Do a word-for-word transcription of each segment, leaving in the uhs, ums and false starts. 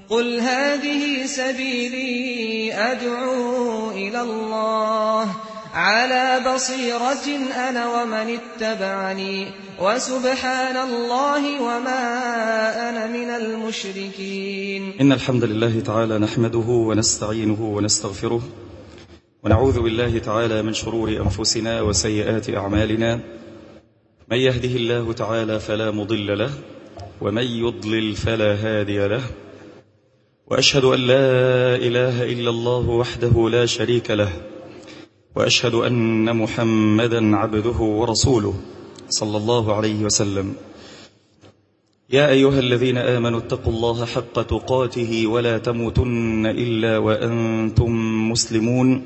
قل هذه سبيلي أدعو إلى الله على بصيرة أنا ومن اتبعني وسبحان الله وما أنا من المشركين. إن الحمد لله تعالى نحمده ونستعينه ونستغفره ونعوذ بالله تعالى من شرور أنفسنا وسيئات أعمالنا. من يهده الله تعالى فلا مضل له ومن يضلل فلا هادي له، وأشهد أن لا إله إلا الله وحده لا شريك له، وأشهد أن محمدا عبده ورسوله صلى الله عليه وسلم. يا أيها الذين آمنوا اتقوا الله حق تقاته ولا تموتن إلا وأنتم مسلمون.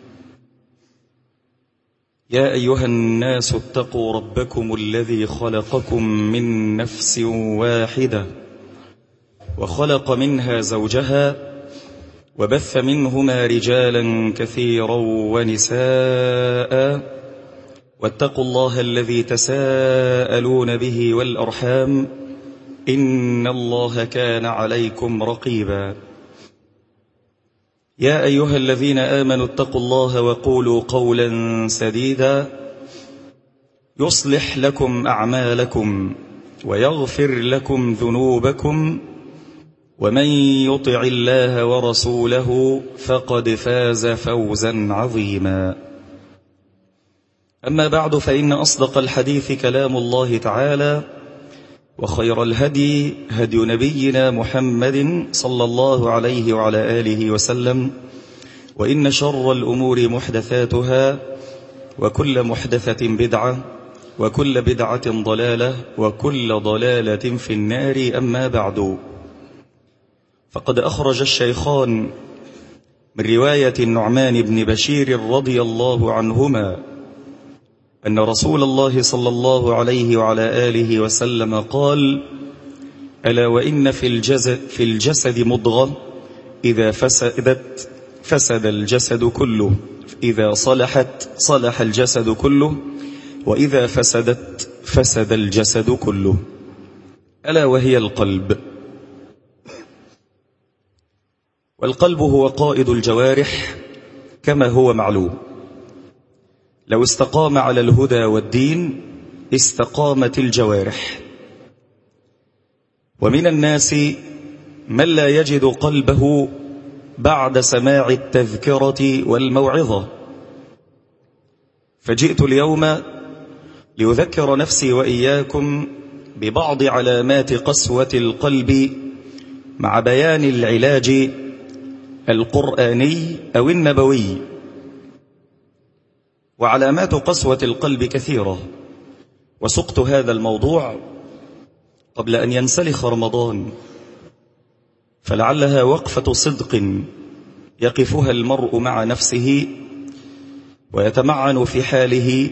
يا أيها الناس اتقوا ربكم الذي خلقكم من نفس واحدة وخلق منها زوجها وبث منهما رجالا كثيرا ونساء، واتقوا الله الذي تساءلون به والأرحام إن الله كان عليكم رقيبا. يا أيها الذين آمنوا اتقوا الله وقولوا قولا سديدا يصلح لكم أعمالكم ويغفر لكم ذنوبكم، ومن يطع الله ورسوله فقد فاز فوزا عظيما. أما بعد، فإن أصدق الحديث كلام الله تعالى، وخير الهدي هدي نبينا محمد صلى الله عليه وعلى آله وسلم، وإن شر الأمور محدثاتها، وكل محدثة بدعة، وكل بدعة ضلالة، وكل ضلالة في النار. أما بعد، فقد أخرج الشيخان من رواية النعمان بن بشير رضي الله عنهما أن رسول الله صلى الله عليه وعلى آله وسلم قال: ألا وإن في الجسد, في الجسد مضغة إذا فسدت فسد الجسد كله، إذا صلحت صلح الجسد كله، وإذا فسدت فسد الجسد كله، ألا وهي القلب. والقلب هو قائد الجوارح كما هو معلوم. لو استقام على الهدى والدين استقامت الجوارح. ومن الناس من لا يجد قلبه بعد سماع التذكرة والموعظة. فجئت اليوم لأذكر نفسي وإياكم ببعض علامات قسوة القلب مع بيان العلاج القرآني أو النبوي. وعلامات قسوة القلب كثيرة، وسقت هذا الموضوع قبل أن ينسلخ رمضان، فلعلها وقفة صدق يقفها المرء مع نفسه ويتمعن في حاله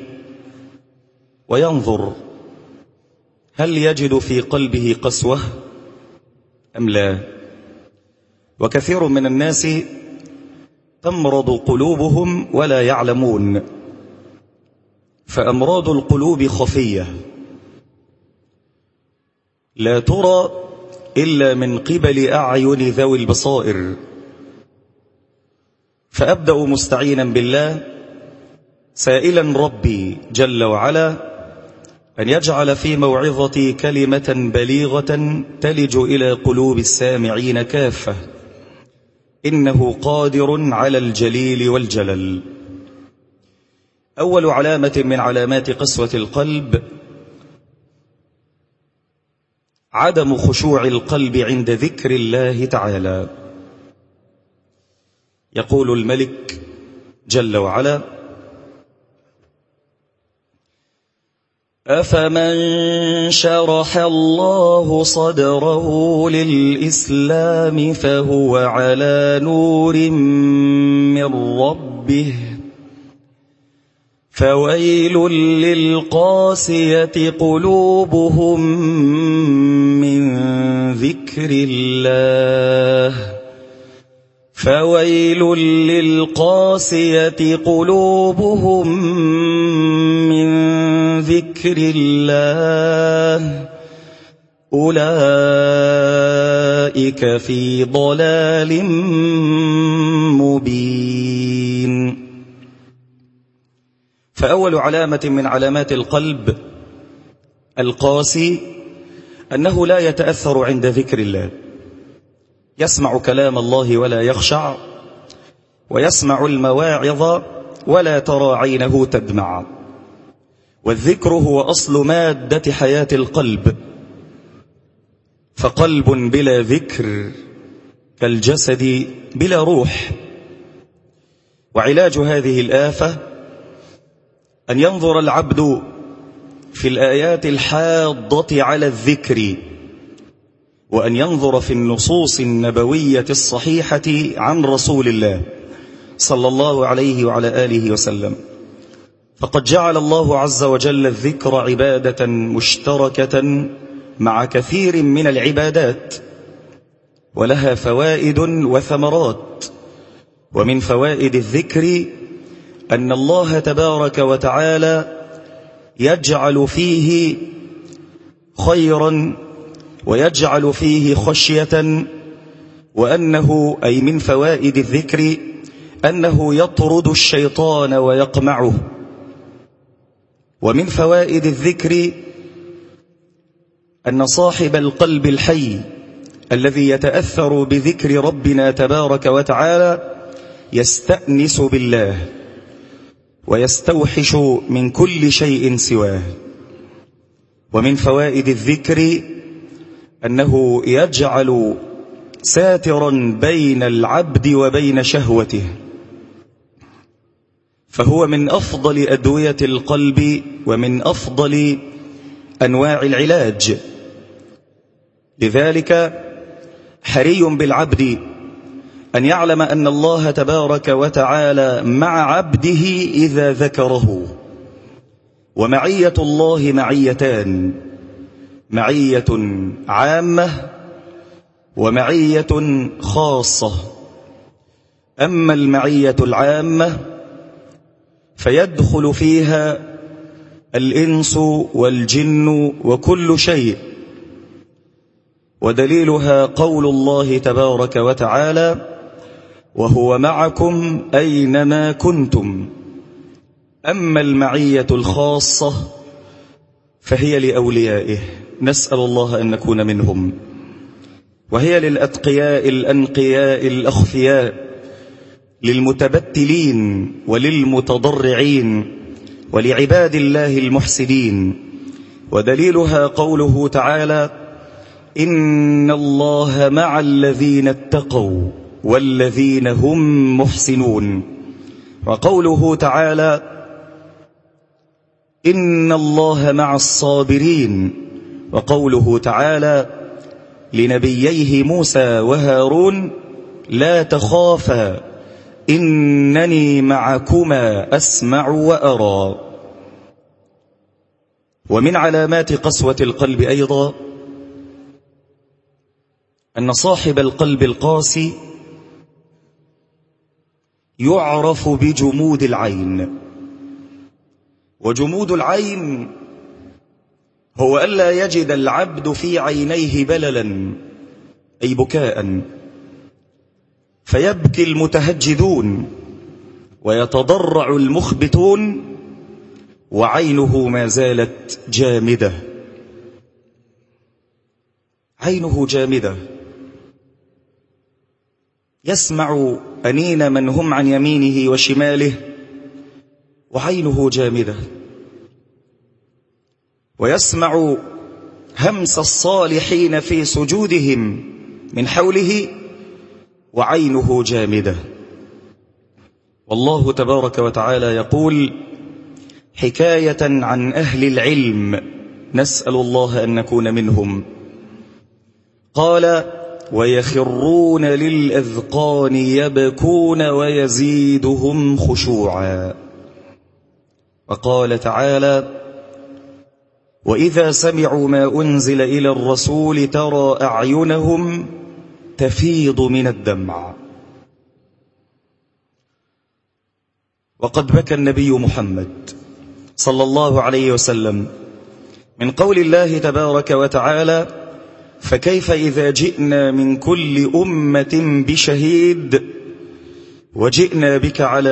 وينظر هل يجد في قلبه قسوة أم لا. وكثير من الناس تمرض قلوبهم ولا يعلمون، فأمراض القلوب خفية لا ترى إلا من قبل أعين ذوي البصائر. فأبدأ مستعينا بالله سائلا ربي جل وعلا أن يجعل في موعظتي كلمة بليغة تلج إلى قلوب السامعين كافة، إنه قادر على الجليل والجلل. أول علامة من علامات قسوة القلب عدم خشوع القلب عند ذكر الله تعالى. يقول الملك جل وعلا: أفمن شرح الله صدره للإسلام فهو على نور من ربه فويل للقاسية قلوبهم من ذكر الله فويل للقاسية قلوبهم من ذكر الله أولئك في ضلال مبين. فأول علامة من علامات القلب القاسي أنه لا يتأثر عند ذكر الله، يسمع كلام الله ولا يخشع، ويسمع المواعظ ولا ترى عينه تدمع. والذكر هو أصل مادة حياة القلب، فقلب بلا ذكر كالجسد بلا روح. وعلاج هذه الآفة أن ينظر العبد في الآيات الحاضة على الذكر، وأن ينظر في النصوص النبوية الصحيحة عن رسول الله صلى الله عليه وعلى آله وسلم. فقد جعل الله عز وجل الذكر عبادة مشتركة مع كثير من العبادات، ولها فوائد وثمرات. ومن فوائد الذكر أن الله تبارك وتعالى يجعل فيه خيرا ويجعل فيه خشية، وأنه أي من فوائد الذكر أنه يطرد الشيطان ويقمعه. ومن فوائد الذكر أن صاحب القلب الحي الذي يتأثر بذكر ربنا تبارك وتعالى يستأنس بالله ويستوحش من كل شيء سواه. ومن فوائد الذكر أنه يجعل ساترا بين العبد وبين شهوته، فهو من أفضل أدوية القلب ومن أفضل أنواع العلاج. لذلك حري بالعبد أن يعلم أن الله تبارك وتعالى مع عبده إذا ذكره. ومعية الله معيتان: معية عامة ومعية خاصة. أما المعية العامة فيدخل فيها الإنس والجن وكل شيء، ودليلها قول الله تبارك وتعالى: وهو معكم أينما كنتم. أما المعية الخاصة فهي لأوليائه، نسأل الله أن نكون منهم، وهي للأتقياء الأنقياء الأخفياء، للمتبتلين وللمتضرعين ولعباد الله المحسنين. ودليلها قوله تعالى: إن الله مع الذين اتقوا والذين هم محسنون. وقوله تعالى: إن الله مع الصابرين. وقوله تعالى لنبييه موسى وهارون: لا تخافا إنني معكما أسمع وأرى. ومن علامات قسوة القلب أيضا أن صاحب القلب القاسي يعرف بجمود العين. وجمود العين هو ألا يجد العبد في عينيه بللا، أي بكاء، فيبكي المتهجدون ويتضرع المخبتون وعينه ما زالت جامدة. عينه جامدة، يسمع أنين من هم عن يمينه وشماله وعينه جامدة، ويسمع همس الصالحين في سجودهم من حوله وعينه جامدة. والله تبارك وتعالى يقول حكاية عن أهل العلم، نسأل الله أن نكون منهم، قال: ويخرون للأذقان يبكون ويزيدهم خشوعا. وقال تعالى: وإذا سمعوا ما أنزل إلى الرسول ترى أعينهم تفيض من الدمع. وقد بكى النبي محمد صلى الله عليه وسلم من قول الله تبارك وتعالى: فكيف إذا جئنا من كل أمة بشهيد وجئنا بك على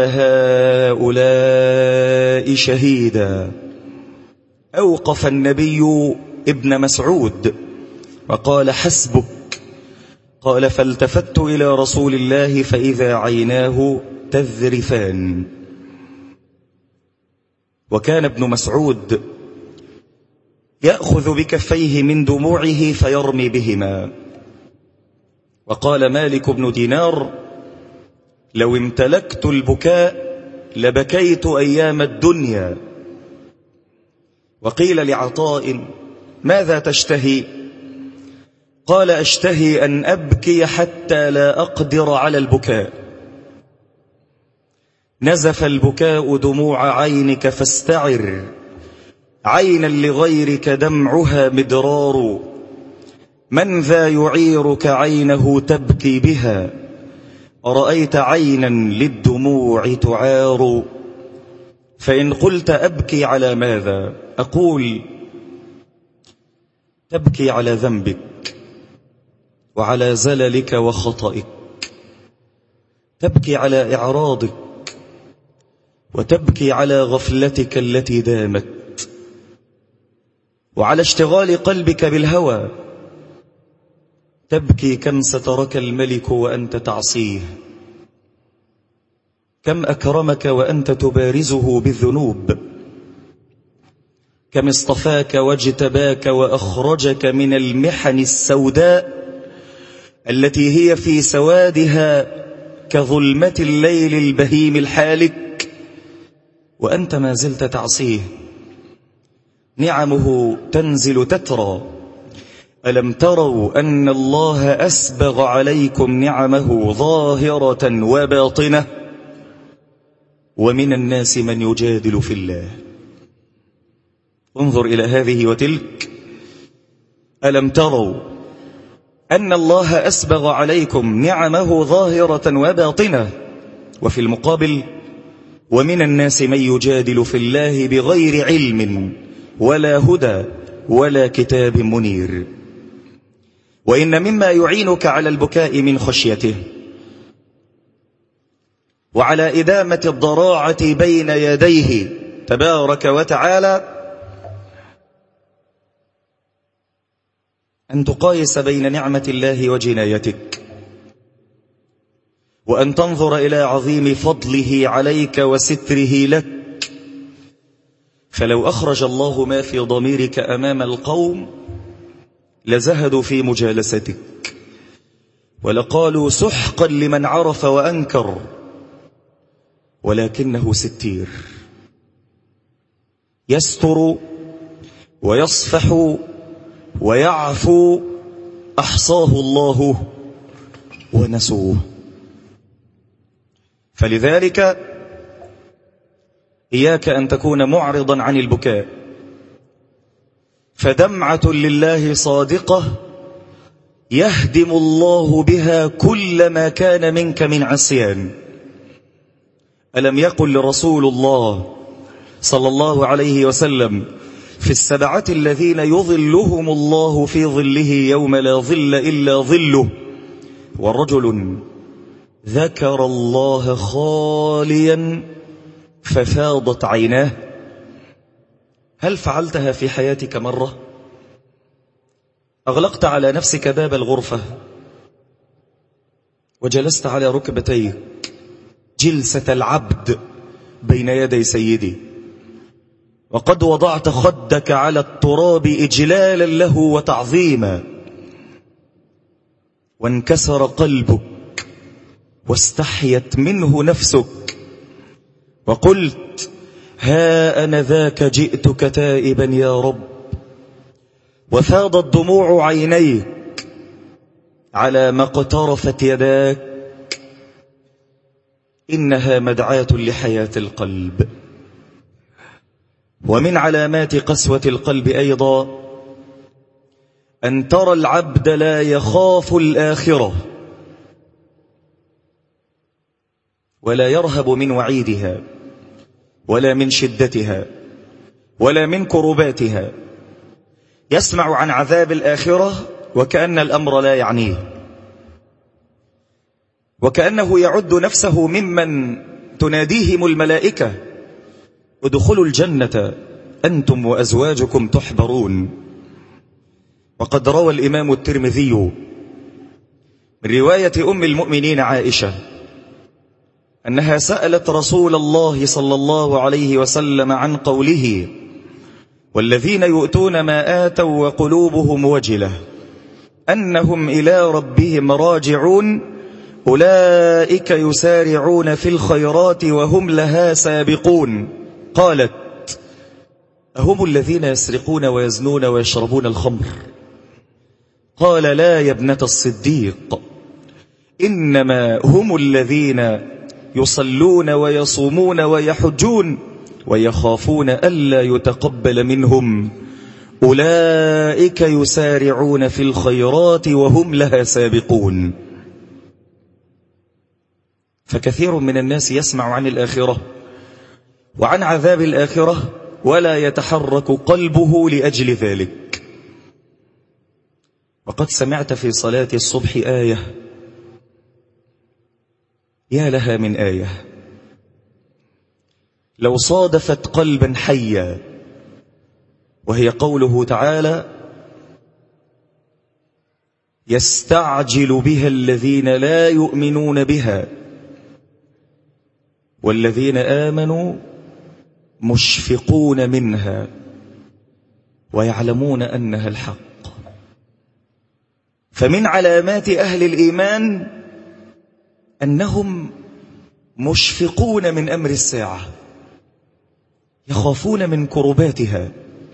هؤلاء شهيدا. أوقف النبي ابن مسعود وقال حسبك. قال فالتفت إلى رسول الله فإذا عيناه تذرفان. وكان ابن مسعود يأخذ بكفيه من دموعه فيرمي بهما. وقال مالك بن دينار لو امتلكت البكاء لبكيت أيام الدنيا. وقيل لعطاء ماذا تشتهي؟ قال أشتهي أن أبكي حتى لا أقدر على البكاء. نزف البكاء دموع عينك فاستعر، عينا لغيرك دمعها مدرار. من ذا يعيرك عينه تبكي بها؟ أرأيت عينا للدموع تعار. فإن قلت أبكي على ماذا؟ أقول تبكي على ذنبك وعلى زللك وخطئك، تبكي على إعراضك، وتبكي على غفلتك التي دامت، وعلى اشتغال قلبك بالهوى. تبكي كم سترك الملك وأنت تعصيه، كم أكرمك وأنت تبارزه بالذنوب، كم اصطفاك واجتباك وأخرجك من المحن السوداء التي هي في سوادها كظلمة الليل البهيم الحالك، وأنت ما زلت تعصيه. نعمه تنزل تترى. ألم تروا أن الله أسبغ عليكم نعمه ظاهرة وباطنة؟ ومن الناس من يجادل في الله. انظر إلى هذه وتلك. ألم تروا أن الله أسبغ عليكم نعمه ظاهرة وباطنة، وفي المقابل ومن الناس من يجادل في الله بغير علم ولا هدى ولا كتاب منير. وإن مما يعينك على البكاء من خشيته وعلى إدامة الضراعة بين يديه تبارك وتعالى أن تقايس بين نعمة الله وجنايتك، وأن تنظر إلى عظيم فضله عليك وستره لك. فلو أخرج الله ما في ضميرك أمام القوم لزهدوا في مجالستك، ولقالوا سحقا لمن عرف وأنكر، ولكنه ستير يستر ويصفح ويعفو. أحصاه الله ونسوه. فلذلك إياك أن تكون معرضا عن البكاء، فدمعة لله صادقة يهدم الله بها كل ما كان منك من عصيان. ألم يقل لرسول الله صلى الله عليه وسلم في السبعة الذين يظلهم الله في ظله يوم لا ظل إلا ظله، ورجل ذكر الله خاليا ففاضت عيناه؟ هل فعلتها في حياتك مرة؟ أغلقت على نفسك باب الغرفة وجلست على ركبتيك جلسة العبد بين يدي سيدي، وقد وضعت خدك على التراب إجلالا له وتعظيما، وانكسر قلبك واستحيت منه نفسك، وقلت ها أنا ذاك جئتك تائبا يا رب، وفاضت دموع عينيك على ما اقترفت يداك. إنها مدعاة لحياة القلب. ومن علامات قسوة القلب أيضا أن ترى العبد لا يخاف الآخرة ولا يرهب من وعيدها ولا من شدتها ولا من كرباتها. يسمع عن عذاب الآخرة وكأن الأمر لا يعنيه، وكأنه يعد نفسه ممن تناديهم الملائكة ادخلوا الجنة أنتم وأزواجكم تحبرون. وقد روى الإمام الترمذي من رواية أم المؤمنين عائشة أنها سألت رسول الله صلى الله عليه وسلم عن قوله والذين يؤتون ما آتوا وقلوبهم وجلة أنهم إلى ربهم راجعون أولئك يسارعون في الخيرات وهم لها سابقون. قالت أهم الذين يسرقون ويزنون ويشربون الخمر؟ قال لا يا ابنة الصديق، إنما هم الذين يصلون ويصومون ويحجون ويخافون ألا يتقبل منهم أولئك يسارعون في الخيرات وهم لها سابقون. فكثير من الناس يسمع عن الآخرة وعن عذاب الآخرة ولا يتحرك قلبه لأجل ذلك. وقد سمعت في صلاة الصبح آية يا لها من آية لو صادفت قلبا حيا، وهي قوله تعالى يستعجل بها الذين لا يؤمنون بها والذين آمنوا مشفقون منها ويعلمون أنها الحق. فمن علامات أهل الإيمان أنهم مشفقون من أمر الساعة، يخافون من كرباتها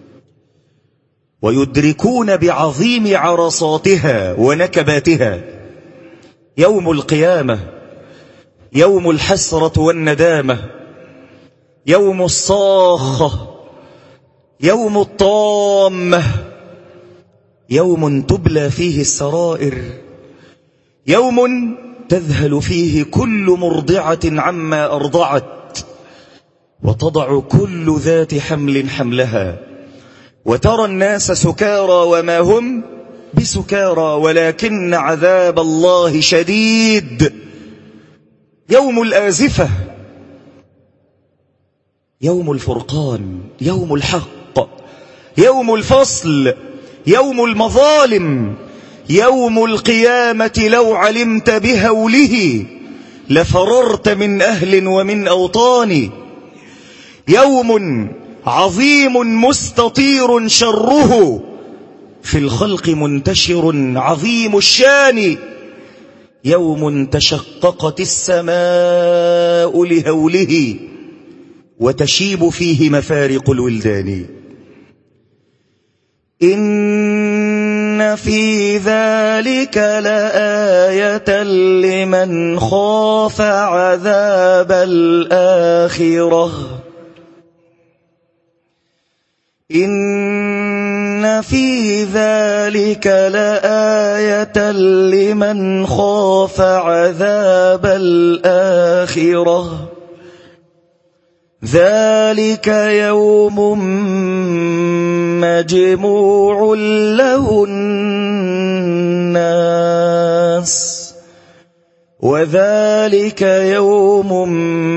ويدركون بعظيم عرصاتها ونكباتها. يوم القيامة يوم الحسرة والندامة، يوم الصاخة، يوم الطامة، يوم تبلى فيه السرائر، يوم تذهل فيه كل مرضعة عما أرضعت وتضع كل ذات حمل حملها، وترى الناس سكارى وما هم بسكارى ولكن عذاب الله شديد. يوم الآزفة، يوم الفرقان، يوم الحق، يوم الفصل، يوم المظالم، يوم القيامة لو علمت بهوله لفررت من أهل ومن أوطان. يوم عظيم مستطير شره في الخلق منتشر عظيم الشان، يوم تشققت السماء لهوله وتشيب فيه مفارق الولدان. إن في ذلك لآية لمن خاف عذاب الآخرة. إن في ذلك لآية لمن خاف عذاب الآخرة. ذلك يوم مجموع له الناس وذلك يوم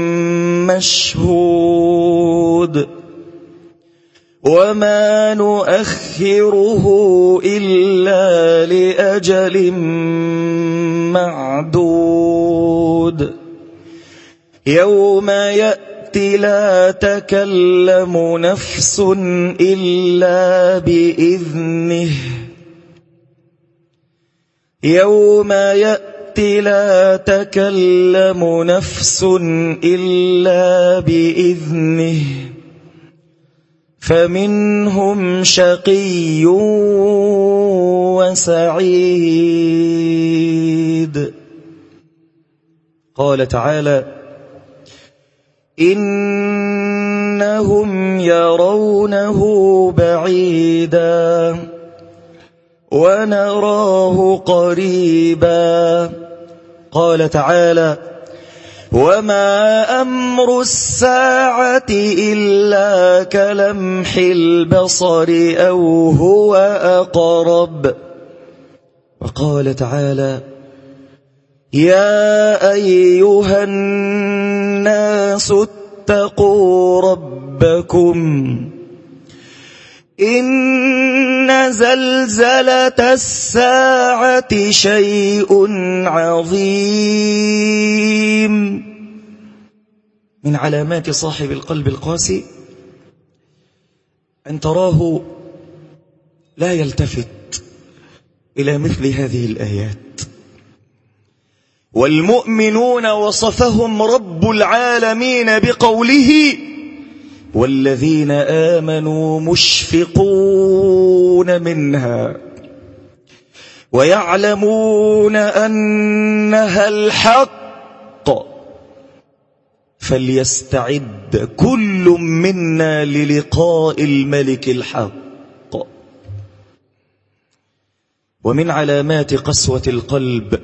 مشهود وما نؤخره إلا لأجل معدود. يوم يأتي لا تكلم نفس إلا بإذنه. يوم يأتي لا تكلم نفس إلا بإذنه فمنهم شقي وسعيد. قال تعالى إنهم يرونه بعيدا ونراه قريبا. قال تعالى وما أمر الساعة إلا كلمح البصر أو هو أقرب. وقال تعالى: يا أيها الناس اتقوا ربكم إن زلزلة الساعة شيء عظيم. من علامات صاحب القلب القاسي أن تراه لا يلتفت إلى مثل هذه الآيات. والمؤمنون وصفهم رب العالمين بقوله: والذين آمنوا مشفقون منها ويعلمون أنها الحق فليستعد كل منا للقاء الملك الحق. ومن علامات قسوة القلب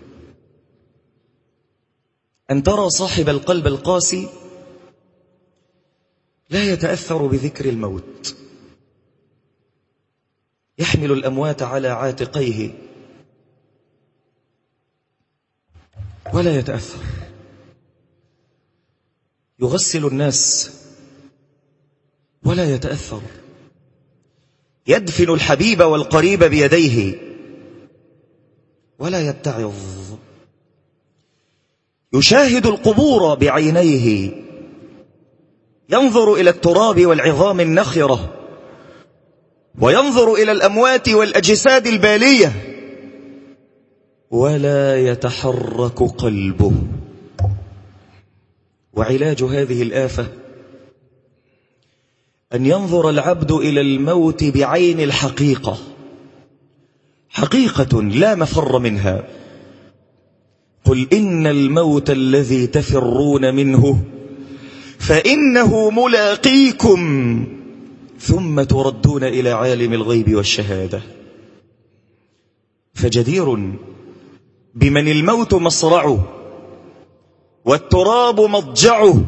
أن ترى صاحب القلب القاسي لا يتأثر بذكر الموت، يحمل الأموات على عاتقيه ولا يتأثر، يغسل الناس ولا يتأثر، يدفن الحبيب والقريب بيديه ولا يتعظ، يشاهد القبور بعينيه، ينظر إلى التراب والعظام النخرة، وينظر إلى الأموات والأجساد البالية، ولا يتحرك قلبه. وعلاج هذه الآفة أن ينظر العبد إلى الموت بعين الحقيقة، حقيقة لا مفر منها. قل إن الموت الذي تفرون منه فإنه ملاقيكم ثم تردون إلى عالم الغيب والشهادة. فجدير بمن الموت مصرعه والتراب مضجعه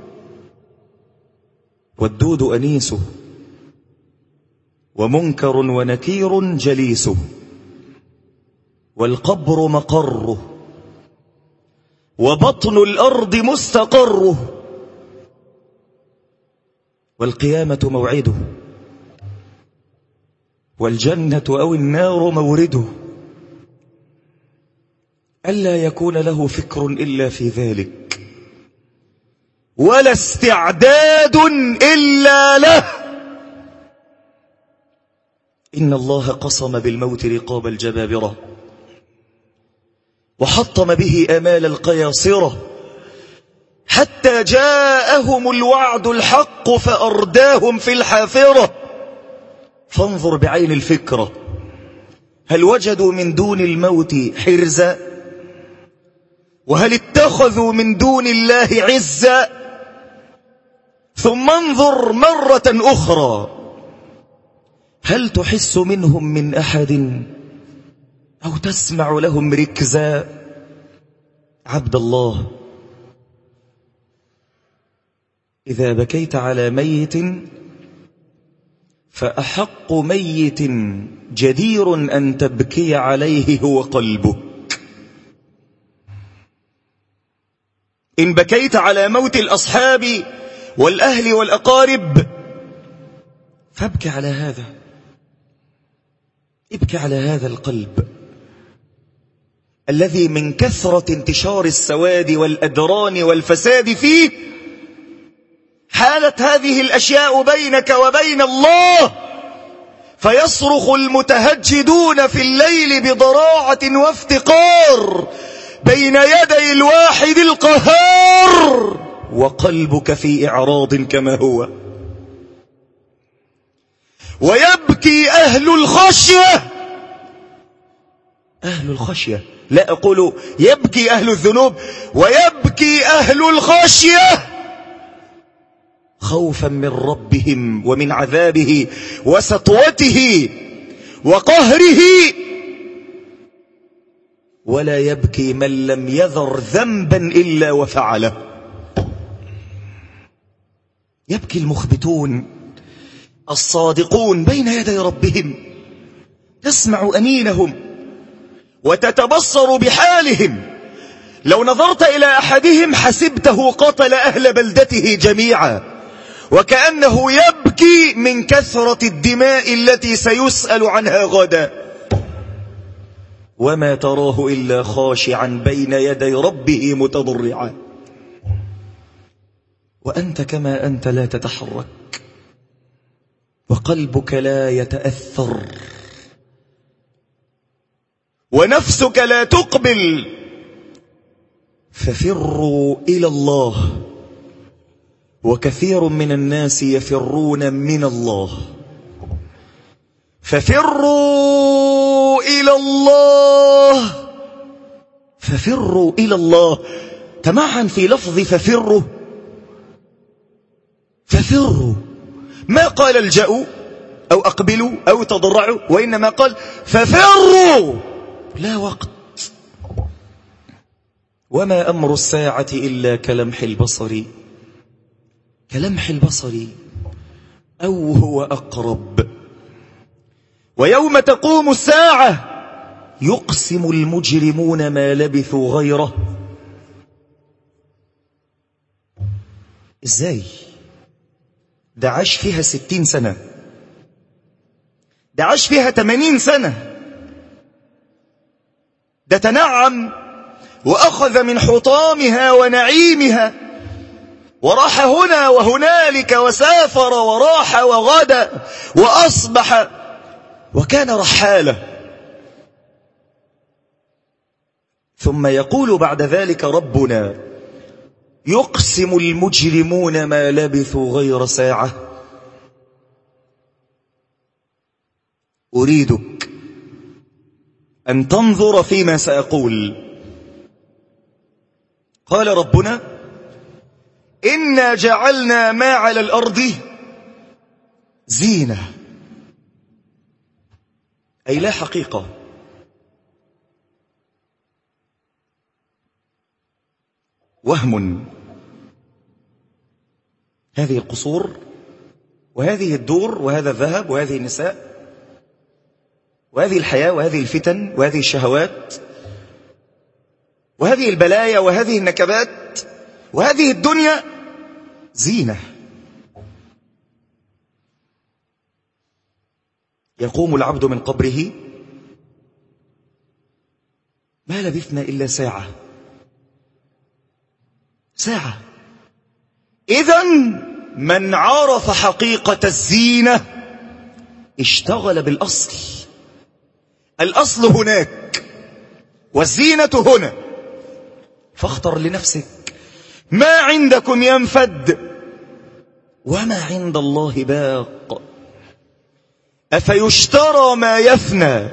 والدود أنيسه ومنكر ونكير جليسه والقبر مقره وبطن الأرض مستقره والقيامة موعده والجنة أو النار مورده، ألا يكون له فكر إلا في ذلك ولا استعداد إلا له. إن الله قصم بالموت رقاب الجبابرة وحطم به آمال القياصرة حتى جاءهم الوعد الحق فأرداهم في الحافرة. فانظر بعين الفكرة، هل وجدوا من دون الموت حرزا؟ وهل اتخذوا من دون الله عزا؟ ثم انظر مرة أخرى، هل تحس منهم من أحد أو تسمع لهم ركزا؟ عبد الله، إذا بكيت على ميت فأحق ميت جدير أن تبكي عليه هو قلبك. إن بكيت على موت الأصحاب والأهل والأقارب فابكي على هذا، ابكي على هذا القلب الذي من كثرة انتشار السواد والأدران والفساد فيه حالت هذه الأشياء بينك وبين الله، فيصرخ المتهجدون في الليل بضراعة وافتقار بين يدي الواحد القهار وقلبك في إعراض كما هو. ويبكي أهل الخشية، أهل الخشية، لا أقول يبكي أهل الذنوب، ويبكي أهل الخشية خوفا من ربهم ومن عذابه وسطوته وقهره. ولا يبكي من لم يذر ذنبا إلا وفعله. يبكي المخبتون الصادقون بين يدي ربهم، تسمع أنينهم وتتبصر بحالهم. لو نظرت إلى أحدهم حسبته قتل أهل بلدته جميعا، وكأنه يبكي من كثرة الدماء التي سيسأل عنها غدا، وما تراه إلا خاشعا بين يدي ربه متضرعا. وأنت كما أنت لا تتحرك، وقلبك لا يتأثر، ونفسك لا تقبل. ففروا إلى الله، وكثير من الناس يفرون من الله. ففروا إلى الله، ففروا إلى الله تمعن في لفظ ففروا. ففروا، ما قال الجأوا أو أقبلوا أو تضرعوا، وإنما قال ففروا، لا وقت. وما أمر الساعة إلا كلمح البصر، كلمح البصر أو هو أقرب. ويوم تقوم الساعة يقسم المجرمون ما لبثوا غيره. إزاي؟ ده عاش فيها ستين سنة، ده عاش فيها تمانين سنة، ده تنعم وأخذ من حطامها ونعيمها، وراح هنا وهنالك، وسافر وراح وغدا وأصبح وكان رحالة. ثم يقول بعد ذلك ربنا يقسم المجرمون ما لبثوا غير ساعة. أريدك أن تنظر فيما سأقول. قال ربنا إنا جعلنا ما على الأرض زينة، أي لا حقيقة. وهم. هذه القصور وهذه الدور وهذا الذهب وهذه النساء وهذه الحياة وهذه الفتن وهذه الشهوات وهذه البلايا وهذه النكبات وهذه الدنيا زينة. يقوم العبد من قبره ما لبثنا إلا ساعة، ساعة. إذن من عرف حقيقة الزينة اشتغل بالأصل. الأصل هناك والزينة هنا، فاختر لنفسك. ما عندكم ينفد وما عند الله باق. أفيشترى ما يفنى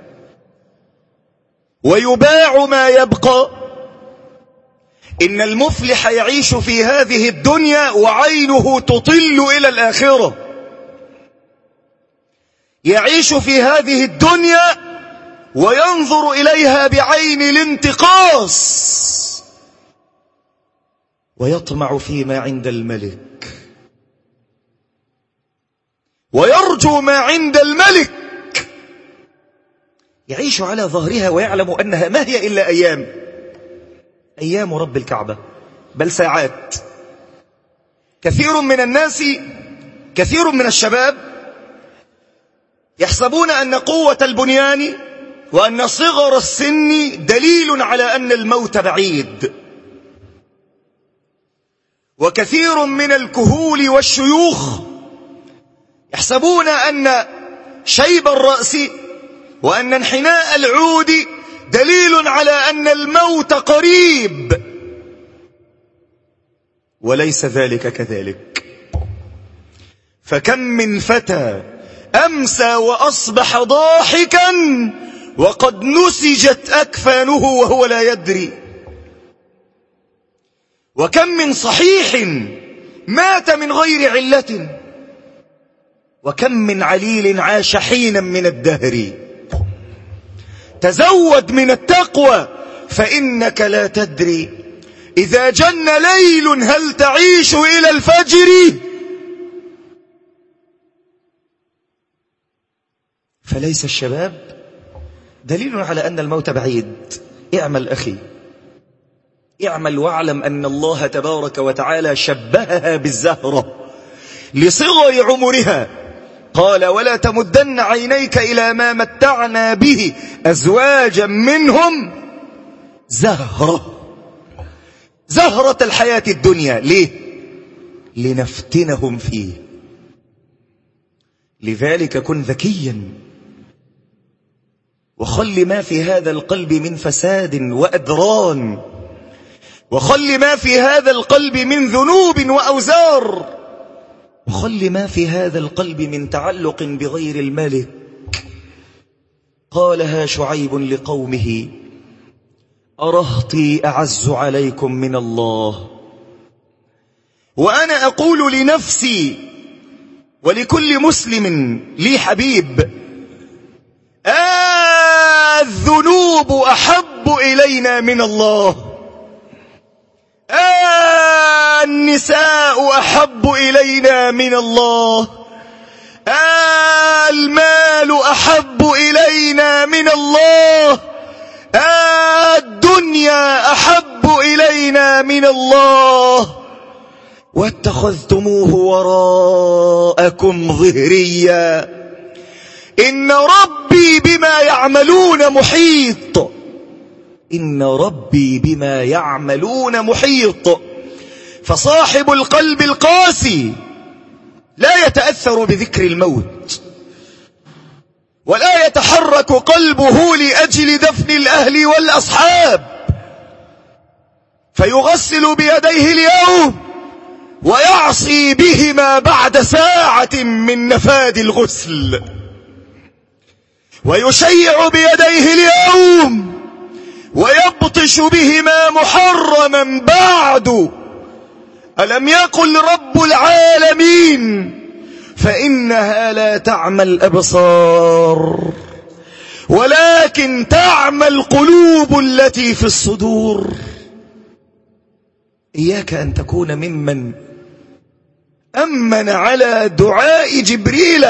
ويباع ما يبقى؟ إن المفلح يعيش في هذه الدنيا وعينه تطل إلى الآخرة، يعيش في هذه الدنيا وينظر إليها بعين الانتقاص، ويطمع فيما عند الملك ويرجو ما عند الملك. يعيش على ظهرها ويعلم أنها ما هي إلا أيام، أيام رب الكعبة، بل ساعات. كثير من الناس، كثير من الشباب يحسبون أن قوة البنيان وأن صغر السن دليل على أن الموت بعيد. وكثير من الكهول والشيوخ يحسبون أن شيب الرأس وأن انحناء العود دليل على أن الموت قريب، وليس ذلك كذلك. فكم من فتى أمسى وأصبح ضاحكا وقد نسجت أكفانه وهو لا يدري. وكم من صحيح مات من غير علة، وكم من عليل عاش حينا من الدهر. تزود من التقوى فإنك لا تدري إذا جن ليل هل تعيش إلى الفجر. فليس الشباب دليل على أن الموت بعيد. اعمل أخي، اعمل واعلم أن الله تبارك وتعالى شبهها بالزهرة لصغر عمرها. قال ولا تمدن عينيك إلى ما متعنا به أزواجا منهم زهرة، زهرة الحياة الدنيا. ليه؟ لنفتنهم فيه. لذلك كن ذكيا، وخل ما في هذا القلب من فساد وأدران، وخل ما في هذا القلب من ذنوب وأوزار، وخل ما في هذا القلب من تعلق بغير الملك. قالها شعيب لقومه أرهطي أعز عليكم من الله. وأنا أقول لنفسي ولكل مسلم لي حبيب آه الذنوب أحب إلينا من الله، آه النساء أحب إلينا من الله، آه المال أحب إلينا من الله، آه الدنيا أحب إلينا من الله، واتخذتموه وراءكم ظهريا. إن ربي بما يعملون محيط، إن ربي بما يعملون محيط. فصاحب القلب القاسي لا يتأثر بذكر الموت، ولا يتحرك قلبه لأجل دفن الأهل والأصحاب، فيغسل بيديه اليوم ويعصي بهما بعد ساعة من نفاد الغسل، ويشيع بيديه اليوم ويبطش بهما محرما بعد. ألم يقل رب العالمين فإنها لا تعمى الأبصار ولكن تعمى القلوب التي في الصدور. إياك أن تكون ممن أمن على دعاء جبريل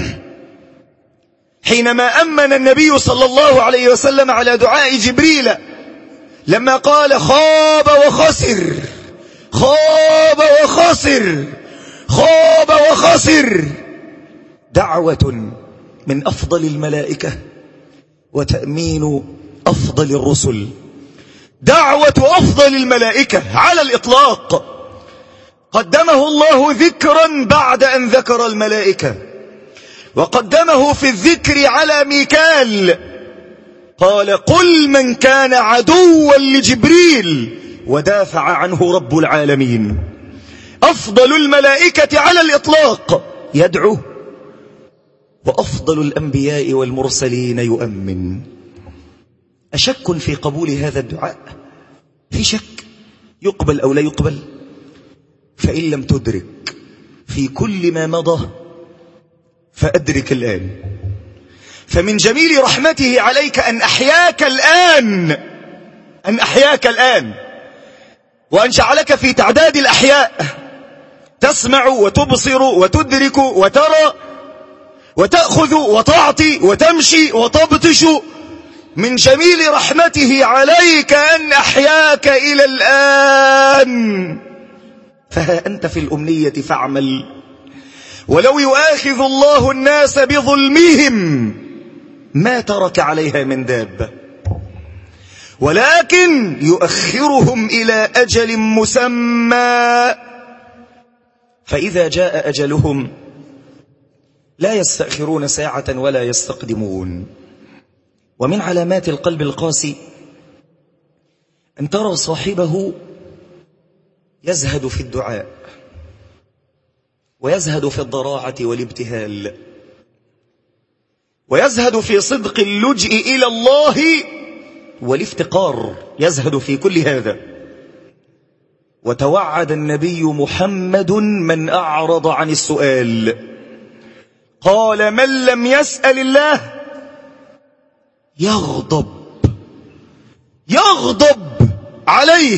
حينما أمن النبي صلى الله عليه وسلم على دعاء جبريل لما قال خاب وخسر خاب وخسر خاب وخسر. دعوة من أفضل الملائكة وتأمين أفضل الرسل، دعوة أفضل الملائكة على الإطلاق. قدمه الله ذكرا بعد أن ذكر الملائكة، وقدمه في الذكر على ميكال. قال قل من كان عدوا لجبريل ودافع عنه رب العالمين. أفضل الملائكة على الإطلاق يدعو، وأفضل الأنبياء والمرسلين يؤمن. أشك في قبول هذا الدعاء؟ في شك يقبل أو لا يقبل؟ فإن لم تدرك في كل ما مضى فأدرك الآن. فمن جميل رحمته عليك أن أحياك الآن، أن أحياك الآن، وأن جعلك في تعداد الأحياء، تسمع وتبصر وتدرك وترى وتأخذ وتعطي وتمشي وتبطش. من جميل رحمته عليك أن أحياك إلى الآن. فها أنت في الأمنية فاعمل. ولو يؤاخذ الله الناس بظلمهم ما ترك عليها من دابة، ولكن يؤخرهم إلى أجل مسمى، فإذا جاء أجلهم لا يستأخرون ساعة ولا يستقدمون. ومن علامات القلب القاسي أن ترى صاحبه يزهد في الدعاء، ويزهد في الضراعة والابتهال، ويزهد في صدق اللجئ إلى الله والافتقار، يزهد في كل هذا. وتوعد النبي محمد من أعرض عن السؤال، قال من لم يسأل الله يغضب يغضب عليه.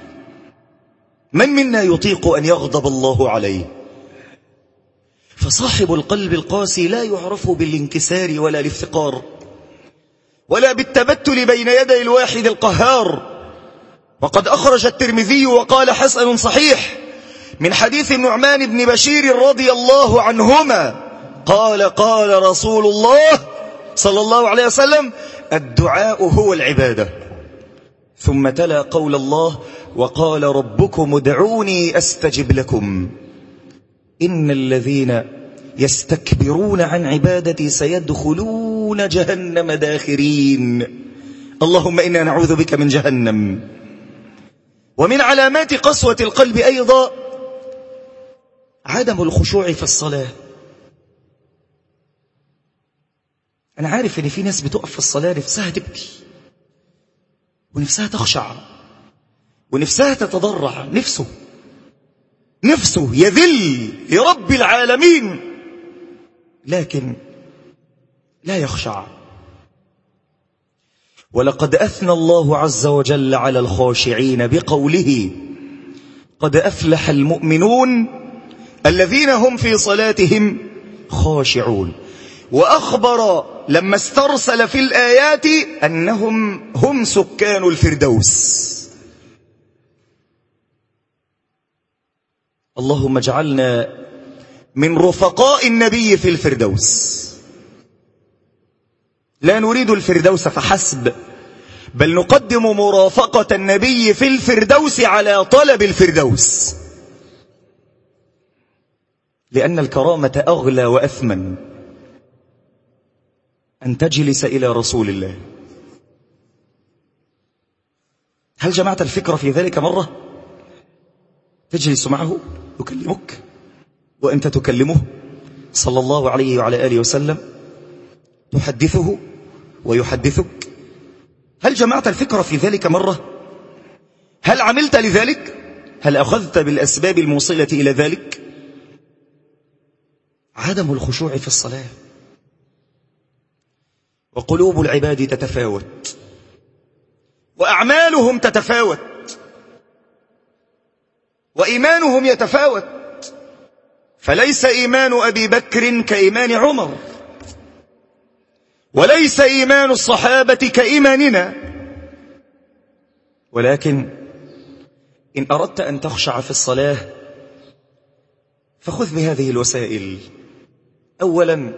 من منا يطيق أن يغضب الله عليه؟ فصاحب القلب القاسي لا يعرف بالانكسار ولا الافتقار، ولا بالتبتل بين يدي الواحد القهار. وقد أخرج الترمذي وقال حسن صحيح من حديث النعمان بن بشير رضي الله عنهما قال قال رسول الله صلى الله عليه وسلم: الدعاء هو العبادة. ثم تلا قول الله: وقال ربكم ادعوني أستجب لكم إن الذين يستكبرون عن عبادتي سيدخلون جهنم داخرين. اللهم إنا نعوذ بك من جهنم. ومن علامات قسوة القلب أيضا عدم الخشوع في الصلاة. أنا عارف إن في ناس بتقف في الصلاة نفسها تبكي ونفسها تخشع ونفسها تتضرع، نفسه نفسه يذل لرب العالمين، لكن لا يخشع. ولقد أثنى الله عز وجل على الخاشعين بقوله: قد أفلح المؤمنون الذين هم في صلاتهم خاشعون. وأخبر لما استرسل في الآيات أنهم هم سكان الفردوس. اللهم اجعلنا من رفقاء النبي في الفردوس. لا نريد الفردوس فحسب، بل نقدم مرافقة النبي في الفردوس على طلب الفردوس، لأن الكرامة أغلى وأثمن أن تجلس إلى رسول الله. هل جمعت الفكرة في ذلك مرة؟ تجلس معه يكلمك وأنت تكلمه صلى الله عليه وعلى آله وسلم، تحدثه ويحدثك. هل جمعت الفكرة في ذلك مرة؟ هل عملت لذلك؟ هل أخذت بالأسباب الموصلة إلى ذلك؟ عدم الخشوع في الصلاة. وقلوب العباد تتفاوت وأعمالهم تتفاوت وإيمانهم يتفاوت، فليس إيمان أبي بكر كإيمان عمر، وليس إيمان الصحابة كإيماننا. ولكن إن أردت أن تخشع في الصلاة فخذ بهذه الوسائل. أولا،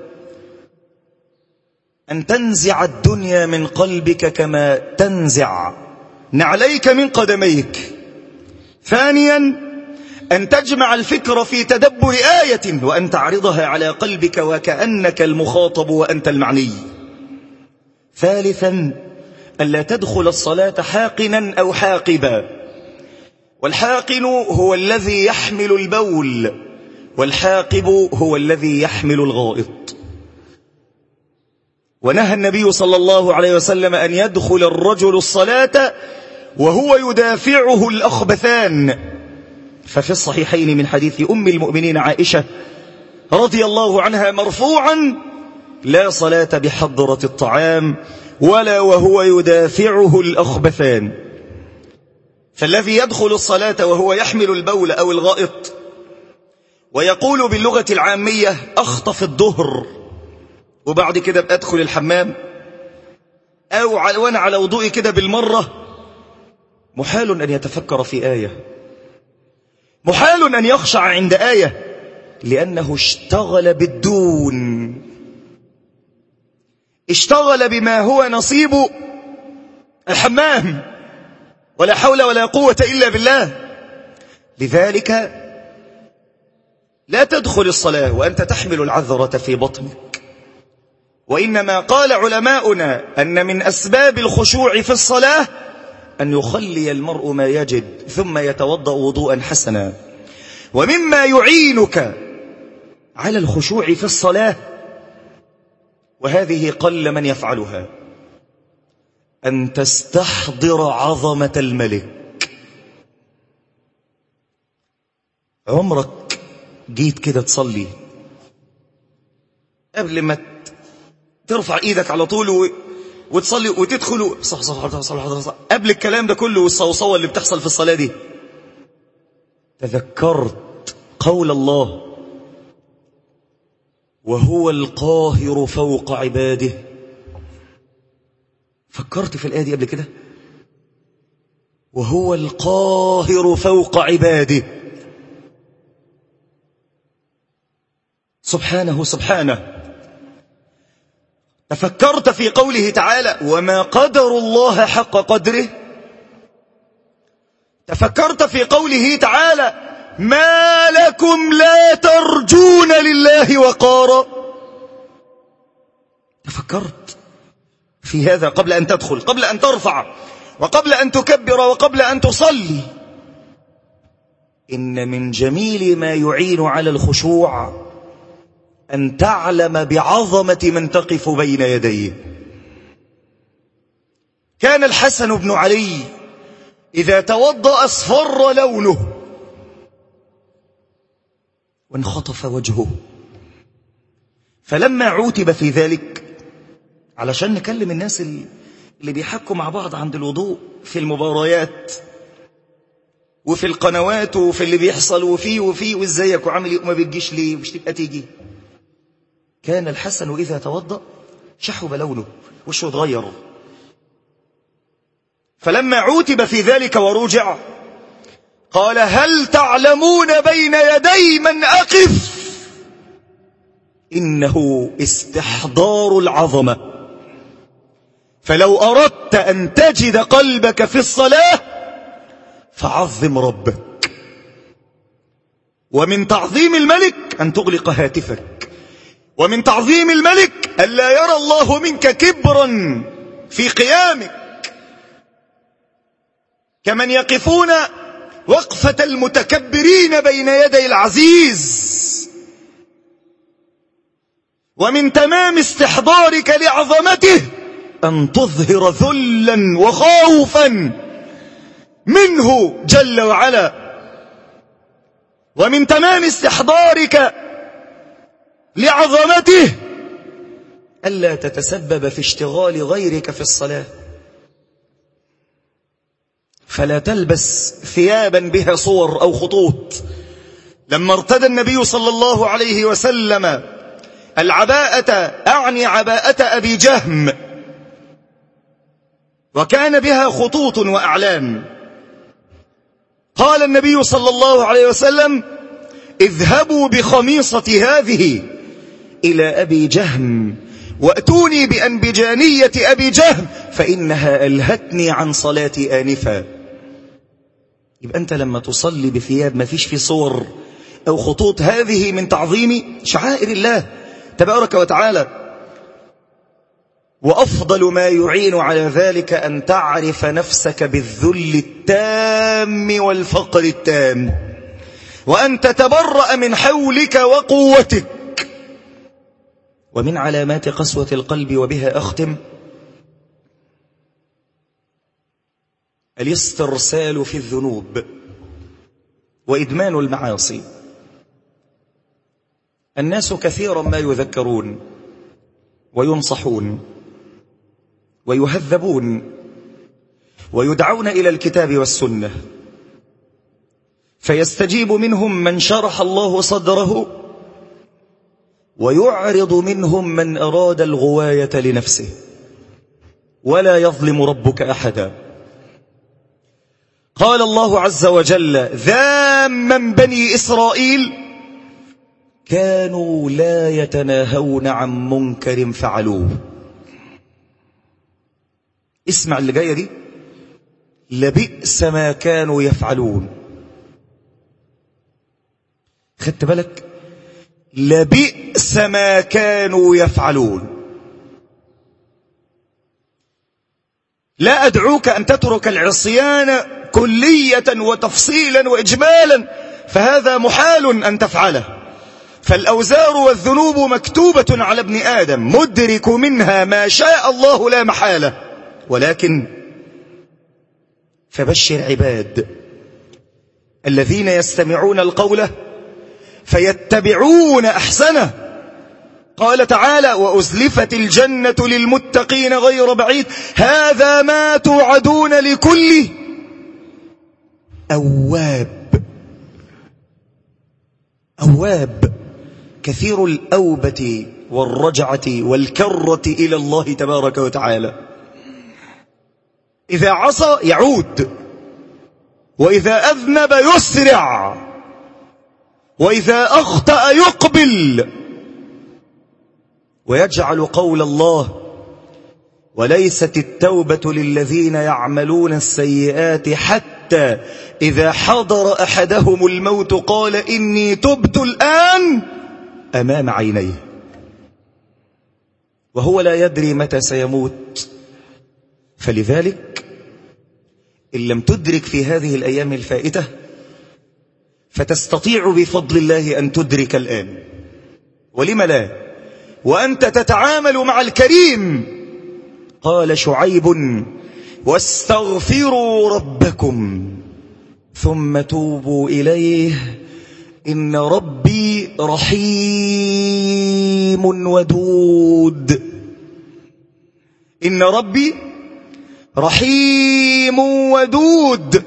أن تنزع الدنيا من قلبك كما تنزع نعليك من قدميك. ثانيا، أن تجمع الفكر في تدبر آية وأن تعرضها على قلبك وكأنك المخاطب وأنت المعني. ثالثا، ألا تدخل الصلاة حاقنا أو حاقبا. والحاقن هو الذي يحمل البول، والحاقب هو الذي يحمل الغائط. ونهى النبي صلى الله عليه وسلم أن يدخل الرجل الصلاة وهو يدافعه الأخبثان. ففي الصحيحين من حديث أم المؤمنين عائشة رضي الله عنها مرفوعا: لا صلاة بحضرة الطعام ولا وهو يدافعه الأخبثان. فالذي يدخل الصلاة وهو يحمل البول أو الغائط ويقول باللغة العامية أخطف الظهر وبعد كده بأدخل الحمام، أو وأنا على وضوئي كده بالمرة، محال أن يتفكر في آية، محال أن يخشع عند آية، لأنه اشتغل بالدون، اشتغل بما هو نصيب الحمام، ولا حول ولا قوة إلا بالله. لذلك لا تدخل الصلاة وأنت تحمل العذرة في بطنك. وإنما قال علماؤنا أن من أسباب الخشوع في الصلاة أن يخلي المرء ما يجد ثم يتوضأ وضوءا حسنا. ومما يعينك على الخشوع في الصلاة، وهذه قل من يفعلها، أن تستحضر عظمة الملك. عمرك جيت كده تصلي قبل ما ترفع ايدك على طول وتصلي وتدخل صح صح صح صح صح قبل الكلام ده كله والصوصوة اللي بتحصل في الصلاة دي تذكرت قول الله: وهو القاهر فوق عباده؟ فكرت في الآية دي قبل كده؟ وهو القاهر فوق عباده سبحانه سبحانه. تفكرت في قوله تعالى وما قدر الله حق قدره؟ تفكرت في قوله تعالى ما لكم لا ترجون لله وقارا؟ تفكرت في هذا قبل أن تدخل، قبل أن ترفع، وقبل أن تكبر، وقبل أن تصلي؟ إن من جميل ما يعين على الخشوع أن تعلم بعظمة من تقف بين يديه. كان الحسن بن علي إذا توضأ أصفر لونه وانخطف وجهه، فلما عوتب في ذلك، علشان نكلم الناس اللي بيحكوا مع بعض عند الوضوء في المباريات وفي القنوات وفي اللي بيحصل وفيه وفيه وازيك وعامل ايه وما بتجيش ليه ومش تبقى تيجي، كان الحسن إذا توضأ شحب لونه، وشه اتغير. فلما عوتب في ذلك ورجع قال هل تعلمون بين يدي من أقف؟ إنه استحضار العظمة، فلو أردت أن تجد قلبك في الصلاة فعظم ربك. ومن تعظيم الملك أن تغلق هاتفك، ومن تعظيم الملك ألا يرى الله منك كبرا في قيامك، كمن يقفون وقفة المتكبرين بين يدي العزيز. ومن تمام استحضارك لعظمته أن تظهر ذلا وخوفا منه جل وعلا. ومن تمام استحضارك لعظمته ألا تتسبب في اشتغال غيرك في الصلاة، فلا تلبس ثيابا بها صور أو خطوط. لما ارتدى النبي صلى الله عليه وسلم العباءة، أعني عباءة أبي جهم، وكان بها خطوط وأعلام، قال النبي صلى الله عليه وسلم اذهبوا بخميصة هذه إلى أبي جهم وأتوني بأنبجانية أبي جهم فإنها ألهتني عن صلاتي آنفا. يبقى أنت لما تصلي بثياب ما فيش في صور أو خطوط، هذه من تعظيم شعائر الله تبارك وتعالى. وأفضل ما يعين على ذلك أن تعرف نفسك بالذل التام والفقر التام، وأن تتبرأ من حولك وقوتك. ومن علامات قسوة القلب، وبها أختم، الاسترسال في الذنوب وإدمان المعاصي. الناس كثيرا ما يذكرون وينصحون ويهذبون ويدعون إلى الكتاب والسنة، فيستجيب منهم من شرح الله صدره، ويعرض منهم من أراد الغواية لنفسه. ولا يظلم ربك أحدا. قال الله عز وجل ذاما بني إسرائيل كانوا لا يتناهون عن منكر فعلوه. اسمع اللي جاية دي، لبئس ما كانوا يفعلون. خدت بالك؟ لبئس ما كانوا يفعلون. لا أدعوك أن تترك العصيان كلية وتفصيلا وإجمالا، فهذا محال أن تفعله. فالأوزار والذنوب مكتوبة على ابن آدم، مدرك منها ما شاء الله لا محالة. ولكن فبشر عباد الذين يستمعون القول فيتبعون أحسنه. قال تعالى وأزلفت الجنة للمتقين غير بعيد هذا ما توعدون لكل أواب. أواب كثير الأوبة والرجعة والكرة إلى الله تبارك وتعالى. إذا عصى يعود، وإذا أذنب يسرع، وإذا أخطأ يقبل، ويجعل قول الله وليست التوبة للذين يعملون السيئات حتى إذا حضر أحدهم الموت قال إني تبت الآن أمام عينيه، وهو لا يدري متى سيموت. فلذلك إن لم تدرك في هذه الأيام الفائتة فتستطيع بفضل الله أن تدرك الآن، ولم لا وأنت تتعامل مع الكريم. قال شعيب واستغفروا ربكم ثم توبوا إليه إن ربي رحيم ودود. إن ربي رحيم ودود.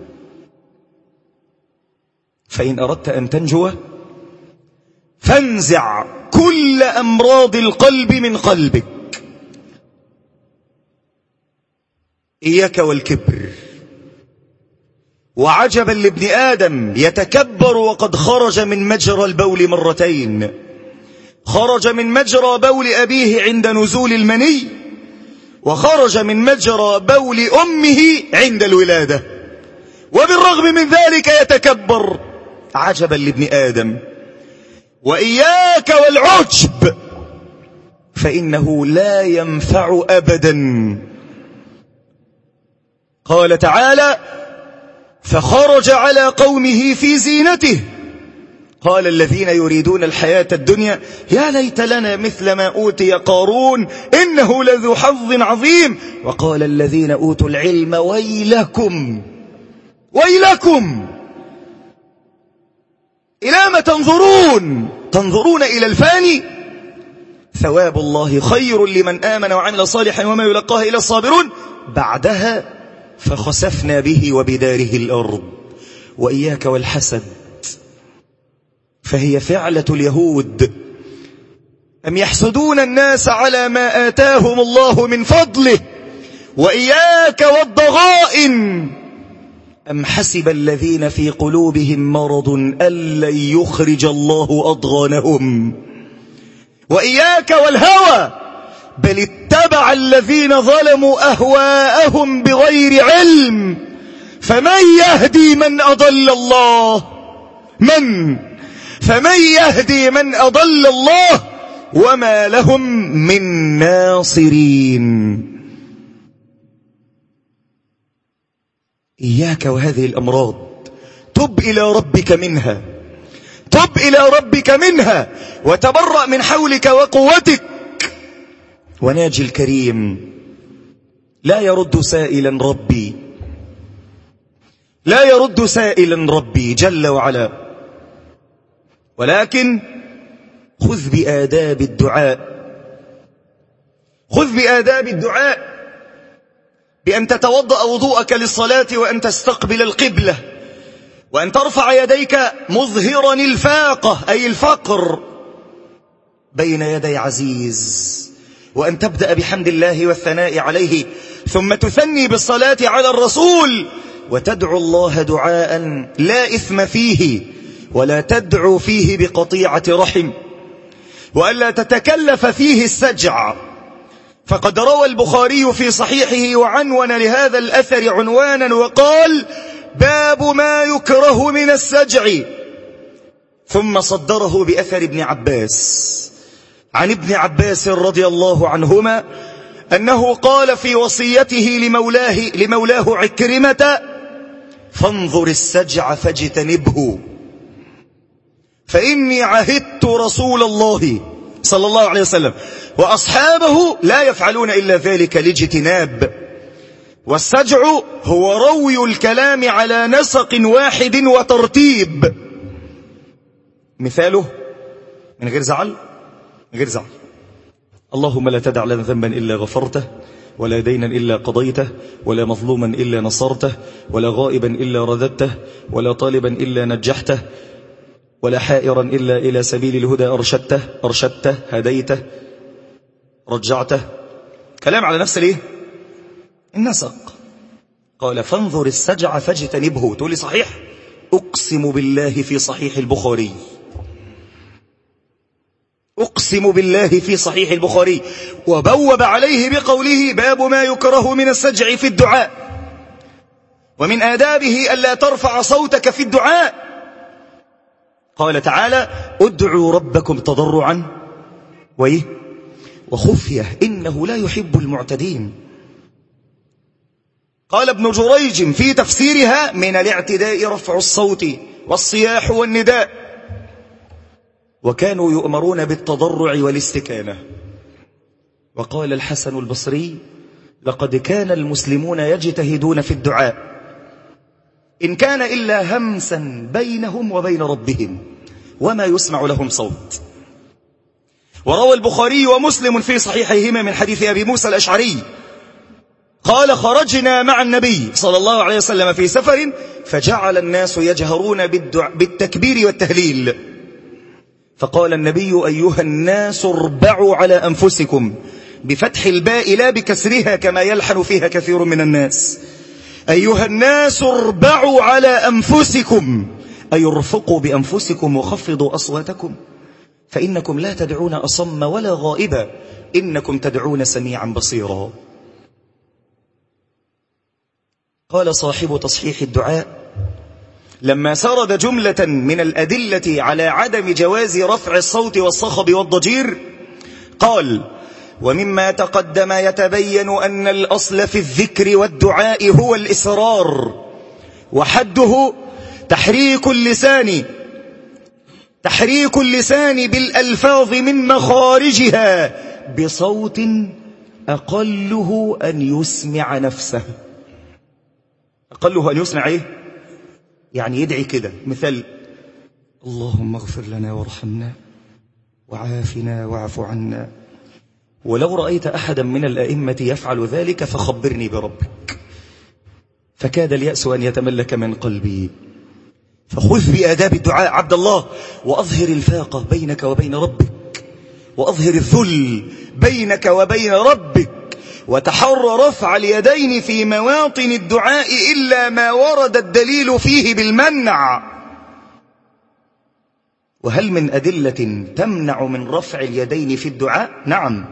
فإن أردت أن تنجو فانزع كل أمراض القلب من قلبك. إياك والكبر. وعجبا لابن آدم يتكبر وقد خرج من مجرى البول مرتين. خرج من مجرى بول أبيه عند نزول المني، وخرج من مجرى بول أمه عند الولادة، وبالرغم من ذلك يتكبر. عجبا لابن آدم. وإياك والعجب فإنه لا ينفع أبدا. قال تعالى فخرج على قومه في زينته قال الذين يريدون الحياة الدنيا يا ليت لنا مثل ما أوتي قارون إنه لذو حظ عظيم. وقال الذين أوتوا العلم ويلكم ويلكم إلى ما تنظرون تنظرون إلى الفاني ثواب الله خير لمن آمن وعمل صالحا وما يلقاه إلى الصابرون. بعدها فخسفنا به وبداره الأرض. وإياك والحسد فهي فعلة اليهود. أم يحسدون الناس على ما آتاهم الله من فضله. وإياك والضغائن أم حسب الذين في قلوبهم مرض أن لن يخرج الله أضغانهم. وإياك والهوى بل اتبع الذين ظلموا أهواءهم بغير علم فمن يهدي من أضل الله من فمن يهدي من أضل الله وما لهم من ناصرين. إياك وهذه الأمراض تب إلى ربك منها تب إلى ربك منها وتبرأ من حولك وقوتك. وناجي الكريم لا يرد سائلا ربي لا يرد سائلا ربي جل وعلا، ولكن خذ بآداب الدعاء خذ بآداب الدعاء بأن تتوضأ وضوءك للصلاة وأن تستقبل القبلة، وأن ترفع يديك مظهرا الفاقة أي الفقر بين يدي عزيز، وأن تبدأ بحمد الله والثناء عليه، ثم تثني بالصلاة على الرسول وتدعو الله دعاء لا إثم فيه، ولا تدعو فيه بقطيعة رحم، وألا تتكلف فيه السجع. فقد روى البخاري في صحيحه وعنون لهذا الأثر عنوانا وقال باب ما يكره من السجع، ثم صدره بأثر ابن عباس عن ابن عباس رضي الله عنهما أنه قال في وصيته لمولاه, لمولاه عكرمة فانظر السجع فاجتنبه فإني عهدت رسول الله صلى الله عليه وسلم وأصحابه لا يفعلون إلا ذلك لاجتناب. والسجع هو روي الكلام على نسق واحد وترتيب. مثاله من غير زعل من غير زعل اللهم لا تدع لنا ذنبا إلا غفرته، ولا دينا إلا قضيته، ولا مظلوما إلا نصرته، ولا غائبا إلا رددته، ولا طالبا إلا نجحته، ولا حائرا إلا إلى سبيل الهدى أرشدته أرشدته هديته رجعته. كلام على نفس الايه النسق. قال فانظر السجع فاجتنبه. تقول لي صحيح؟ أقسم بالله في صحيح البخاري، أقسم بالله في صحيح البخاري، وبوب عليه بقوله باب ما يكره من السجع في الدعاء، ومن آدابه ألا ترفع صوتك في الدعاء. قال تعالى ادعوا ربكم تضرعا وخفية إنه لا يحب المعتدين. قال ابن جريج في تفسيرها من الاعتداء رفع الصوت والصياح والنداء، وكانوا يؤمرون بالتضرع والاستكانة. وقال الحسن البصري لقد كان المسلمون يجتهدون في الدعاء إن كان إلا همسا بينهم وبين ربهم وما يسمع لهم صوت. وروى البخاري ومسلم في صحيحيهما من حديث أبي موسى الأشعري قال خرجنا مع النبي صلى الله عليه وسلم في سفر فجعل الناس يجهرون بالتكبير والتهليل، فقال النبي أيها الناس اربعوا على أنفسكم، بفتح الباء لا بكسرها كما يلحن فيها كثير من الناس. أيها الناس اربعوا على أنفسكم، أي ارفقوا بأنفسكم وخفضوا أصواتكم، فإنكم لا تدعون أصم ولا غائبا، إنكم تدعون سميعا بصيرا. قال صاحب تصحيح الدعاء لما سرد جملة من الأدلة على عدم جواز رفع الصوت والصخب والضجير قال ومما تقدم يتبين أن الأصل في الذكر والدعاء هو الإسرار، وحده تحريك اللسان تحريك اللسان بالألفاظ من مخارجها بصوت أقله أن يسمع نفسه. أقله أن يسمع إيه؟ يعني يدعي كده، مثل اللهم اغفر لنا وارحمنا وعافنا واعف عنا. ولو رأيت أحدا من الأئمة يفعل ذلك فخبرني بربك. فكاد اليأس أن يتملك من قلبي. فخذ بآداب الدعاء عبد الله، وأظهر الفاقة بينك وبين ربك، وأظهر الذل بينك وبين ربك، وتحرى رفع اليدين في مواطن الدعاء إلا ما ورد الدليل فيه بالمنع. وهل من أدلة تمنع من رفع اليدين في الدعاء؟ نعم.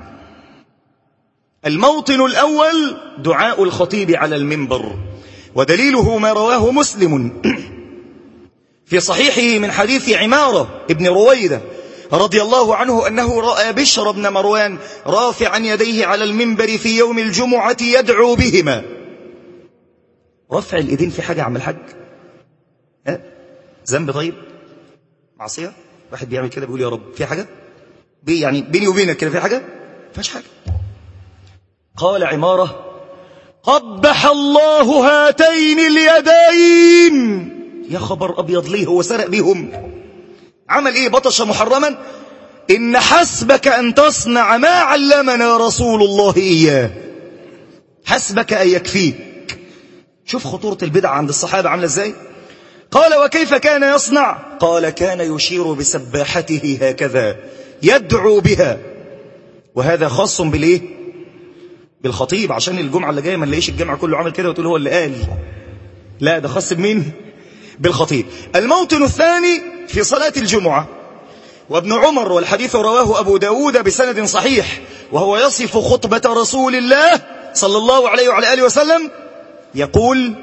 الموطن الأول دعاء الخطيب على المنبر، ودليله ما رواه مسلم في صحيحه من حديث عمارة ابن رويدة رضي الله عنه أنه رأى بشر بن مروان رافعا يديه على المنبر في يوم الجمعة يدعو بهما. رفع الإيدين في حاجة عم الحج؟ ها؟ ذنب؟ طيب معصية؟ واحد بيعمل كده بيقول يا رب في حاجة؟ بي يعني بيني وبينك كده في حاجة؟ فاش حاجة. قال عمارة قبح الله هاتين اليدين. يا خبر أبيض، ليه هو سرق بيهم؟ عمل إيه؟ بطش محرما؟ إن حسبك أن تصنع ما علمنا رسول الله إياه، حسبك أن يكفيك. شوف خطورة البدعة عند الصحابة عاملة إزاي. قال وكيف كان يصنع؟ قال كان يشير بسباحته هكذا يدعو بها. وهذا خاص بالإيه؟ بالخطيب، عشان الجمعة اللي جاية ما نلاقيش الجمعة كله عمل كده وتقول هو اللي قال. لا، ده خاص بمين؟ بالخطيب. الموطن الثاني في صلاة الجمعة، وابن عمر والحديث رواه أبو داود بسند صحيح، وهو يصف خطبة رسول الله صلى الله عليه وعلى آله وسلم يقول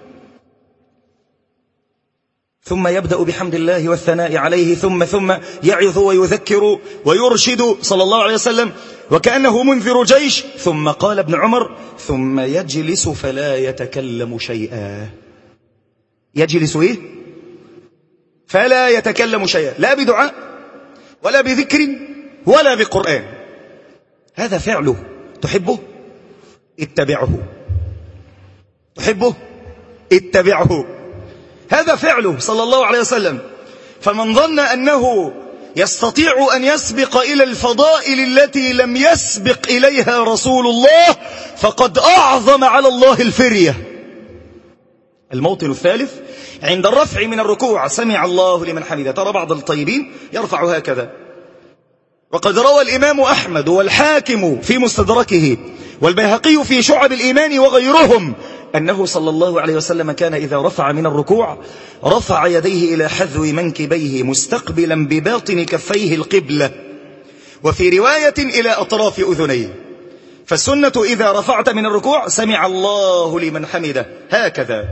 ثم يبدأ بحمد الله والثناء عليه ثم ثم يعظ ويذكر ويرشد صلى الله عليه وسلم وكأنه منذر جيش. ثم قال ابن عمر ثم يجلس فلا يتكلم شيئا. يجلس إيه؟ فلا يتكلم شيئا، لا بدعاء ولا بذكر ولا بقرآن. هذا فعله. تحبه؟ اتبعه. تحبه؟ اتبعه. هذا فعله صلى الله عليه وسلم. فمن ظن أنه يستطيع أن يسبق إلى الفضائل التي لم يسبق إليها رسول الله فقد أعظم على الله الفرية. الموطن الثالث عند الرفع من الركوع، سمع الله لمن حمده. ترى بعض الطيبين يرفع هكذا، وقد روى الإمام أحمد والحاكم في مستدركه والبيهقي في شعب الإيمان وغيرهم أنه صلى الله عليه وسلم كان إذا رفع من الركوع رفع يديه إلى حذو منكبيه مستقبلا بباطن كفيه القبلة، وفي رواية إلى أطراف أذنيه. فالسنة إذا رفعت من الركوع سمع الله لمن حمده هكذا.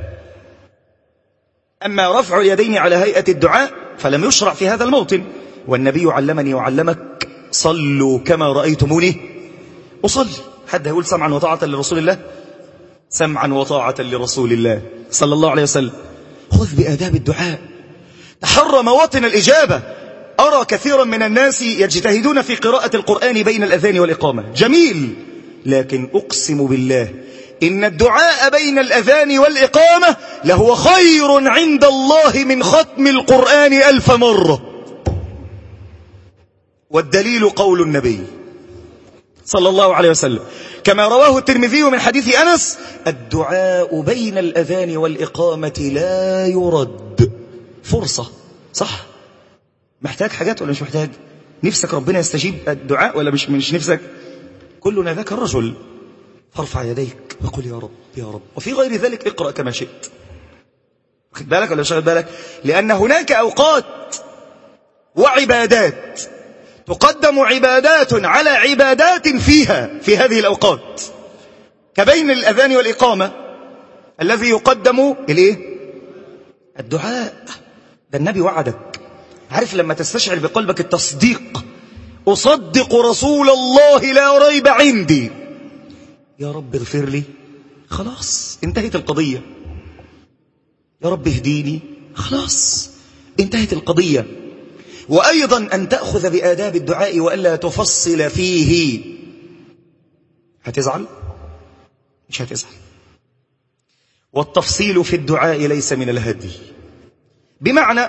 أما رفع اليدين على هيئة الدعاء فلم يشرع في هذا الموطن، والنبي علمني وعلمك صلوا كما رأيتموني أصلي. حد يقول سمعا وطاعة لرسول الله؟ سمعا وطاعة لرسول الله صلى الله عليه وسلم. خذ بآداب الدعاء، تحرى مواطن الإجابة. أرى كثيرا من الناس يجتهدون في قراءة القرآن بين الأذان والإقامة، جميل، لكن أقسم بالله إن الدعاء بين الأذان والإقامة لهو خير عند الله من ختم القرآن ألف مرة. والدليل قول النبي صلى الله عليه وسلم كما رواه الترمذي من حديث أنس: الدعاء بين الأذان والإقامة لا يرد. فرصة، صح؟ محتاج حاجات ولا مش محتاج؟ نفسك ربنا يستجيب الدعاء ولا مش مش نفسك؟ كلنا ذاك الرجل. فارفع يديك وقل يا رب يا رب، وفي غير ذلك اقرأ كما شئت. خد بالك ولا مش واخد بالك؟ لأن هناك أوقات وعبادات تقدم عبادات على عبادات فيها في هذه الأوقات، كبين الأذان والإقامة الذي يقدم إليه الدعاء. ده النبي وعدك. عارف لما تستشعر بقلبك التصديق، أصدق رسول الله لا ريب عندي، يا رب اغفر لي، خلاص انتهت القضية. يا رب اهديني، خلاص انتهت القضية. وأيضا أن تأخذ بآداب الدعاء وألا تفصل فيه. هتزعل؟ مش هتزعل. والتفصيل في الدعاء ليس من الهدي، بمعنى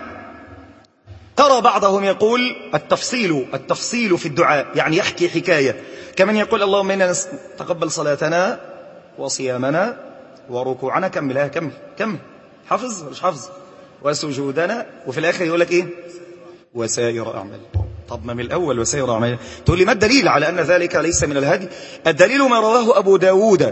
ترى بعضهم يقول التفصيل التفصيل في الدعاء يعني يحكي حكاية، كمن يقول اللهم إنا تقبل صلاتنا وصيامنا وركوعنا، كملها كمل كمل حفظ مش حفظ، وسجودنا، وفي الآخر يقول لك إيه؟ وسائر أعمال. طب ما من الأول وسائر أعمال؟ تقول لي ما الدليل على أن ذلك ليس من الهدي؟ الدليل ما رواه أبو داود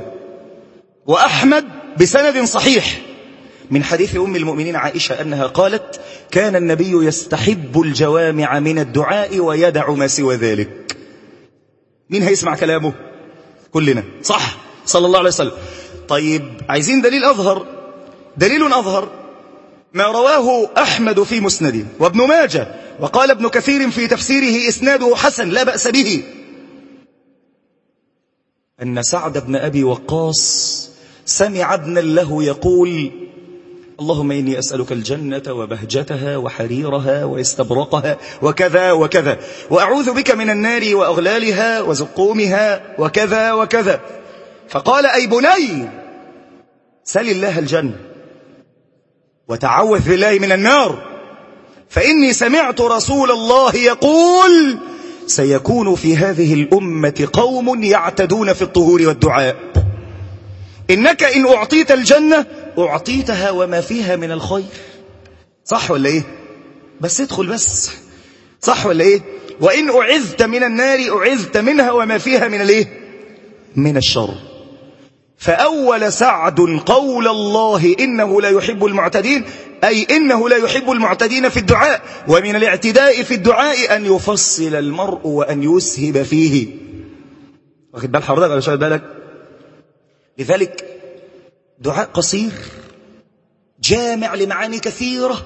وأحمد بسند صحيح من حديث أم المؤمنين عائشة أنها قالت: كان النبي يستحب الجوامع من الدعاء ويدع ما سوى ذلك. مين هيسمع كلامه؟ كلنا، صح؟ صلى الله عليه وسلم. طيب عايزين دليل أظهر. دليل أظهر ما رواه أحمد في مسنده وابن ماجه، وقال ابن كثير في تفسيره إسناده حسن لا بأس به، أن سعد بن أبي وقاص سمع ابنا له يقول: اللهم إني أسألك الجنة وبهجتها وحريرها واستبرقها وكذا وكذا، وأعوذ بك من النار وأغلالها وزقومها وكذا وكذا. فقال: أي بني سل الله الجنة وتعوذ بالله من النار، فإني سمعت رسول الله يقول: سيكون في هذه الأمة قوم يعتدون في الطهور والدعاء، إنك إن أعطيت الجنة أعطيتها وما فيها من الخير. صح ولا إيه؟ بس ادخل بس، صح ولا إيه؟ وإن أعذت من النار أعذت منها وما فيها من الإيه؟ من الشر. فأول سعد قول الله إنه لا يحب المعتدين، أي إنه لا يحب المعتدين في الدعاء، ومن الاعتداء في الدعاء أن يفصل المرء وأن يسهب فيه. واخد بال حضرتك ولا شايف بالك؟ لذلك دعاء قصير جامع لمعاني كثيرة.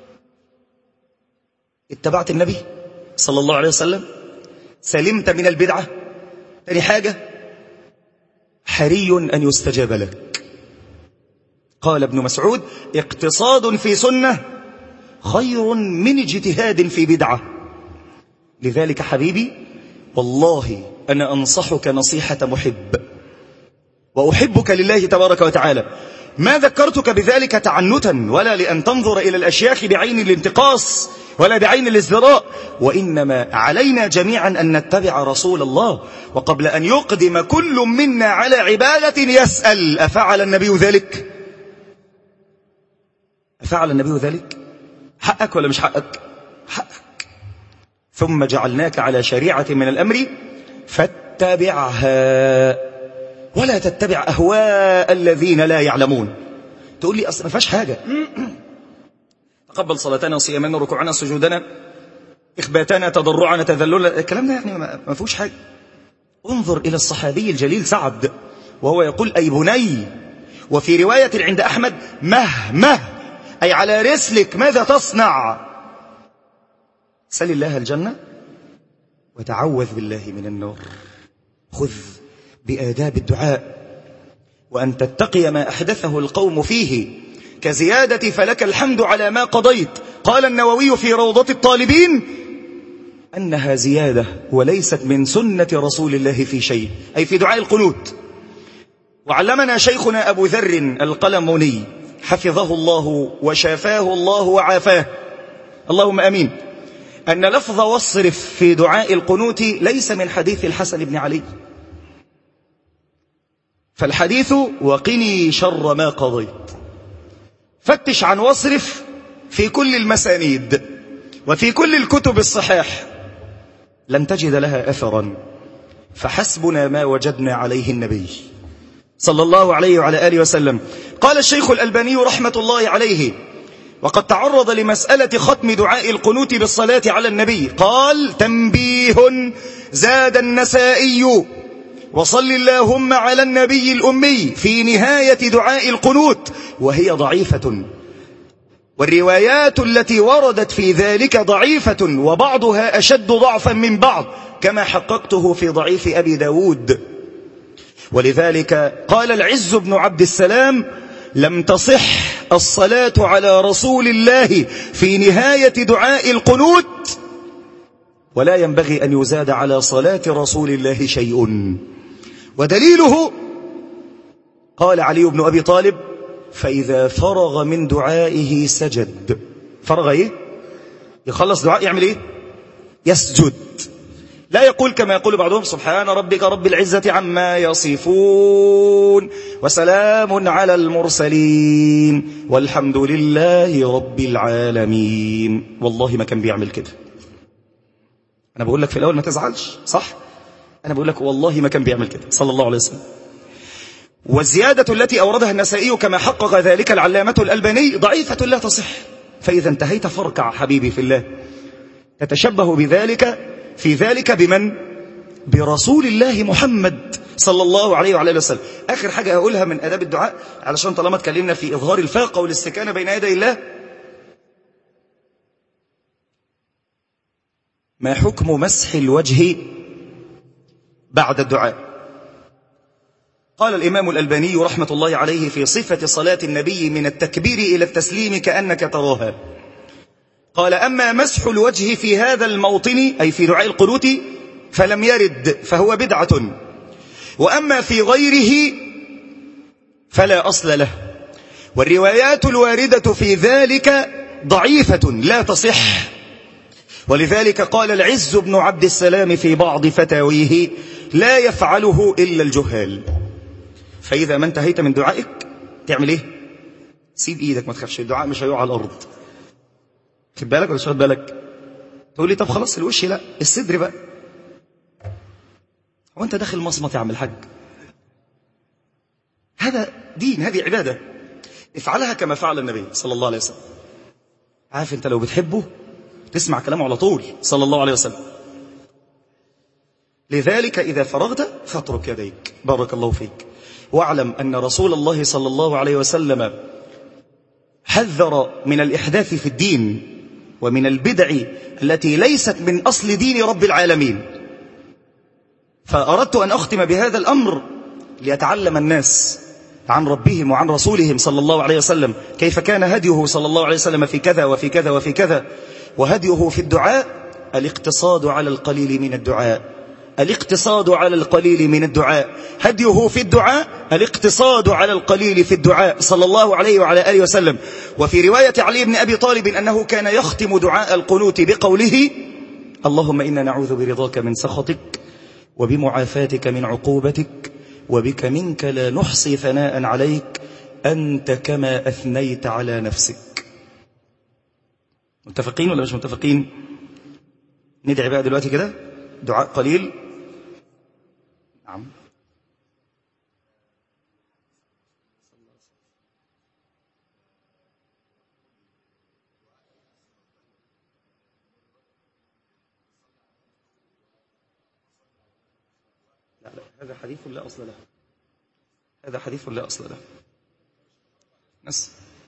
اتبعت النبي صلى الله عليه وسلم، سلمت من البدعة، تاني حاجة حري أن يستجاب لك. قال ابن مسعود: اقتصاد في سنة خير من اجتهاد في بدعة. لذلك حبيبي والله أنا أنصحك نصيحة محب، وأحبك لله تبارك وتعالى. ما ذكرتك بذلك تعنتا ولا لأن تنظر إلى الأشياخ بعين الانتقاص ولا بعين الازدراء، وإنما علينا جميعا أن نتبع رسول الله. وقبل أن يقدم كل منا على عبادة يسأل: أفعل النبي ذلك؟ أفعل النبي ذلك؟ حقك ولا مش حقك؟ حقك. ثم جعلناك على شريعة من الأمر فاتبعها. ولا تتبع أهواء الذين لا يعلمون. تقول لي أصلا ما فيهاش حاجة. تقبل صلاتنا وصيامنا وركوعنا وسجودنا إخباتنا تضرعنا تذللنا، الكلام ده يعني ما فيهوش حاجة. انظر إلى الصحابي الجليل سعد وهو يقول أي بني، وفي رواية عند أحمد مه مه، أي على رسلك ماذا تصنع؟ سل الله الجنة وتعوذ بالله من النار. خذ بآداب الدعاء، وأن تتقي ما أحدثه القوم فيه كزيادة فلك الحمد على ما قضيت. قال النووي في روضة الطالبين أنها زيادة وليست من سنة رسول الله في شيء، أي في دعاء القنوت. وعلمنا شيخنا أبو ذر القلموني حفظه الله وشافاه الله وعافاه، اللهم أمين، أن لفظ واصرف في دعاء القنوت ليس من حديث الحسن بن علي، فالحديث وقني شر ما قضيت. فتش عن واصرف في كل المسانيد وفي كل الكتب الصحاح لن تجد لها أثرا، فحسبنا ما وجدنا عليه النبي صلى الله عليه وعلى آله وسلم. قال الشيخ الألباني رحمة الله عليه وقد تعرض لمسألة ختم دعاء القنوت بالصلاة على النبي، قال: تنبيه زاد النسائي وصل اللهم على النبي الأمي في نهاية دعاء القنوت، وهي ضعيفة، والروايات التي وردت في ذلك ضعيفة، وبعضها أشد ضعفا من بعض، كما حققته في ضعيف أبي داود. ولذلك قال العز بن عبد السلام: لم تصح الصلاة على رسول الله في نهاية دعاء القنوت، ولا ينبغي أن يزاد على صلاة رسول الله شيء. ودليله قال علي بن أبي طالب: فإذا فرغ من دعائه سجد. فرغ إيه؟ يخلص دعاء يعمل إيه؟ يسجد. لا يقول كما يقول بعضهم: سبحان ربك رب العزة عما يصفون وسلام على المرسلين والحمد لله رب العالمين. والله ما كان بيعمل كده. أنا بقول لك في الأول ما تزعلش، صح؟ أنا بقول لك والله ما كان بيعمل كده صلى الله عليه وسلم. والزيادة التي أوردها النسائي كما حقق ذلك العلامة الألباني ضعيفة لا تصح. فإذا انتهيت فاركع حبيبي في الله، تتشبه بذلك في ذلك بمن؟ برسول الله محمد صلى الله عليه وعلى اله وسلم. آخر حاجة أقولها من آداب الدعاء، علشان طالما اتكلمنا في إظهار الفاقة والاستكانة بين يدي الله، ما حكم مسح الوجه بعد الدعاء؟ قال الإمام الألباني رحمة الله عليه في صفة صلاة النبي من التكبير إلى التسليم كأنك تراها، قال: أما مسح الوجه في هذا الموطن أي في دعاء القنوت فلم يرد، فهو بدعة، وأما في غيره فلا أصل له، والروايات الواردة في ذلك ضعيفة لا تصح. ولذلك قال العز بن عبد السلام في بعض فتاويه: لا يفعله إلا الجهال. فإذا ما انتهيت من دعائك تعمل إيه؟ سيب إيدك، ما تخافش، الدعاء مش هيقع على الأرض. خد بالك ولا خد بالك؟ تقول لي طب خلاص الوش، لا، الصدر بقى. هو أنت داخل مصمت يا عم الحاج؟ هذا دين، هذه عبادة، افعلها كما فعل النبي صلى الله عليه وسلم. عارف أنت لو بتحبه تسمع كلامه على طول صلى الله عليه وسلم. لذلك إذا فرغت فاترك يديك، بارك الله فيك. واعلم أن رسول الله صلى الله عليه وسلم حذر من الإحداث في الدين ومن البدع التي ليست من أصل دين رب العالمين. فأردت أن أختم بهذا الأمر ليتعلم الناس عن ربهم وعن رسولهم صلى الله عليه وسلم كيف كان هديه صلى الله عليه وسلم في كذا وفي كذا وفي كذا. وهديه في الدعاء الاقتصاد على القليل من الدعاء، الاقتصاد على القليل من الدعاء. هديه في الدعاء الاقتصاد على القليل في الدعاء صلى الله عليه وعلى آله وسلم. وفي رواية علي بن أبي طالب أنه كان يختم دعاء القنوت بقوله: اللهم إنا نعوذ برضاك من سخطك وبمعافاتك من عقوبتك وبك منك لا نحصي ثناء عليك أنت كما أثنيت على نفسك. متفقين ولا مش متفقين؟ ندعي بقى دلوقتي كده دعاء قليل. نعم. هذا حديث لا أصل له، هذا حديث لا أصل له. نس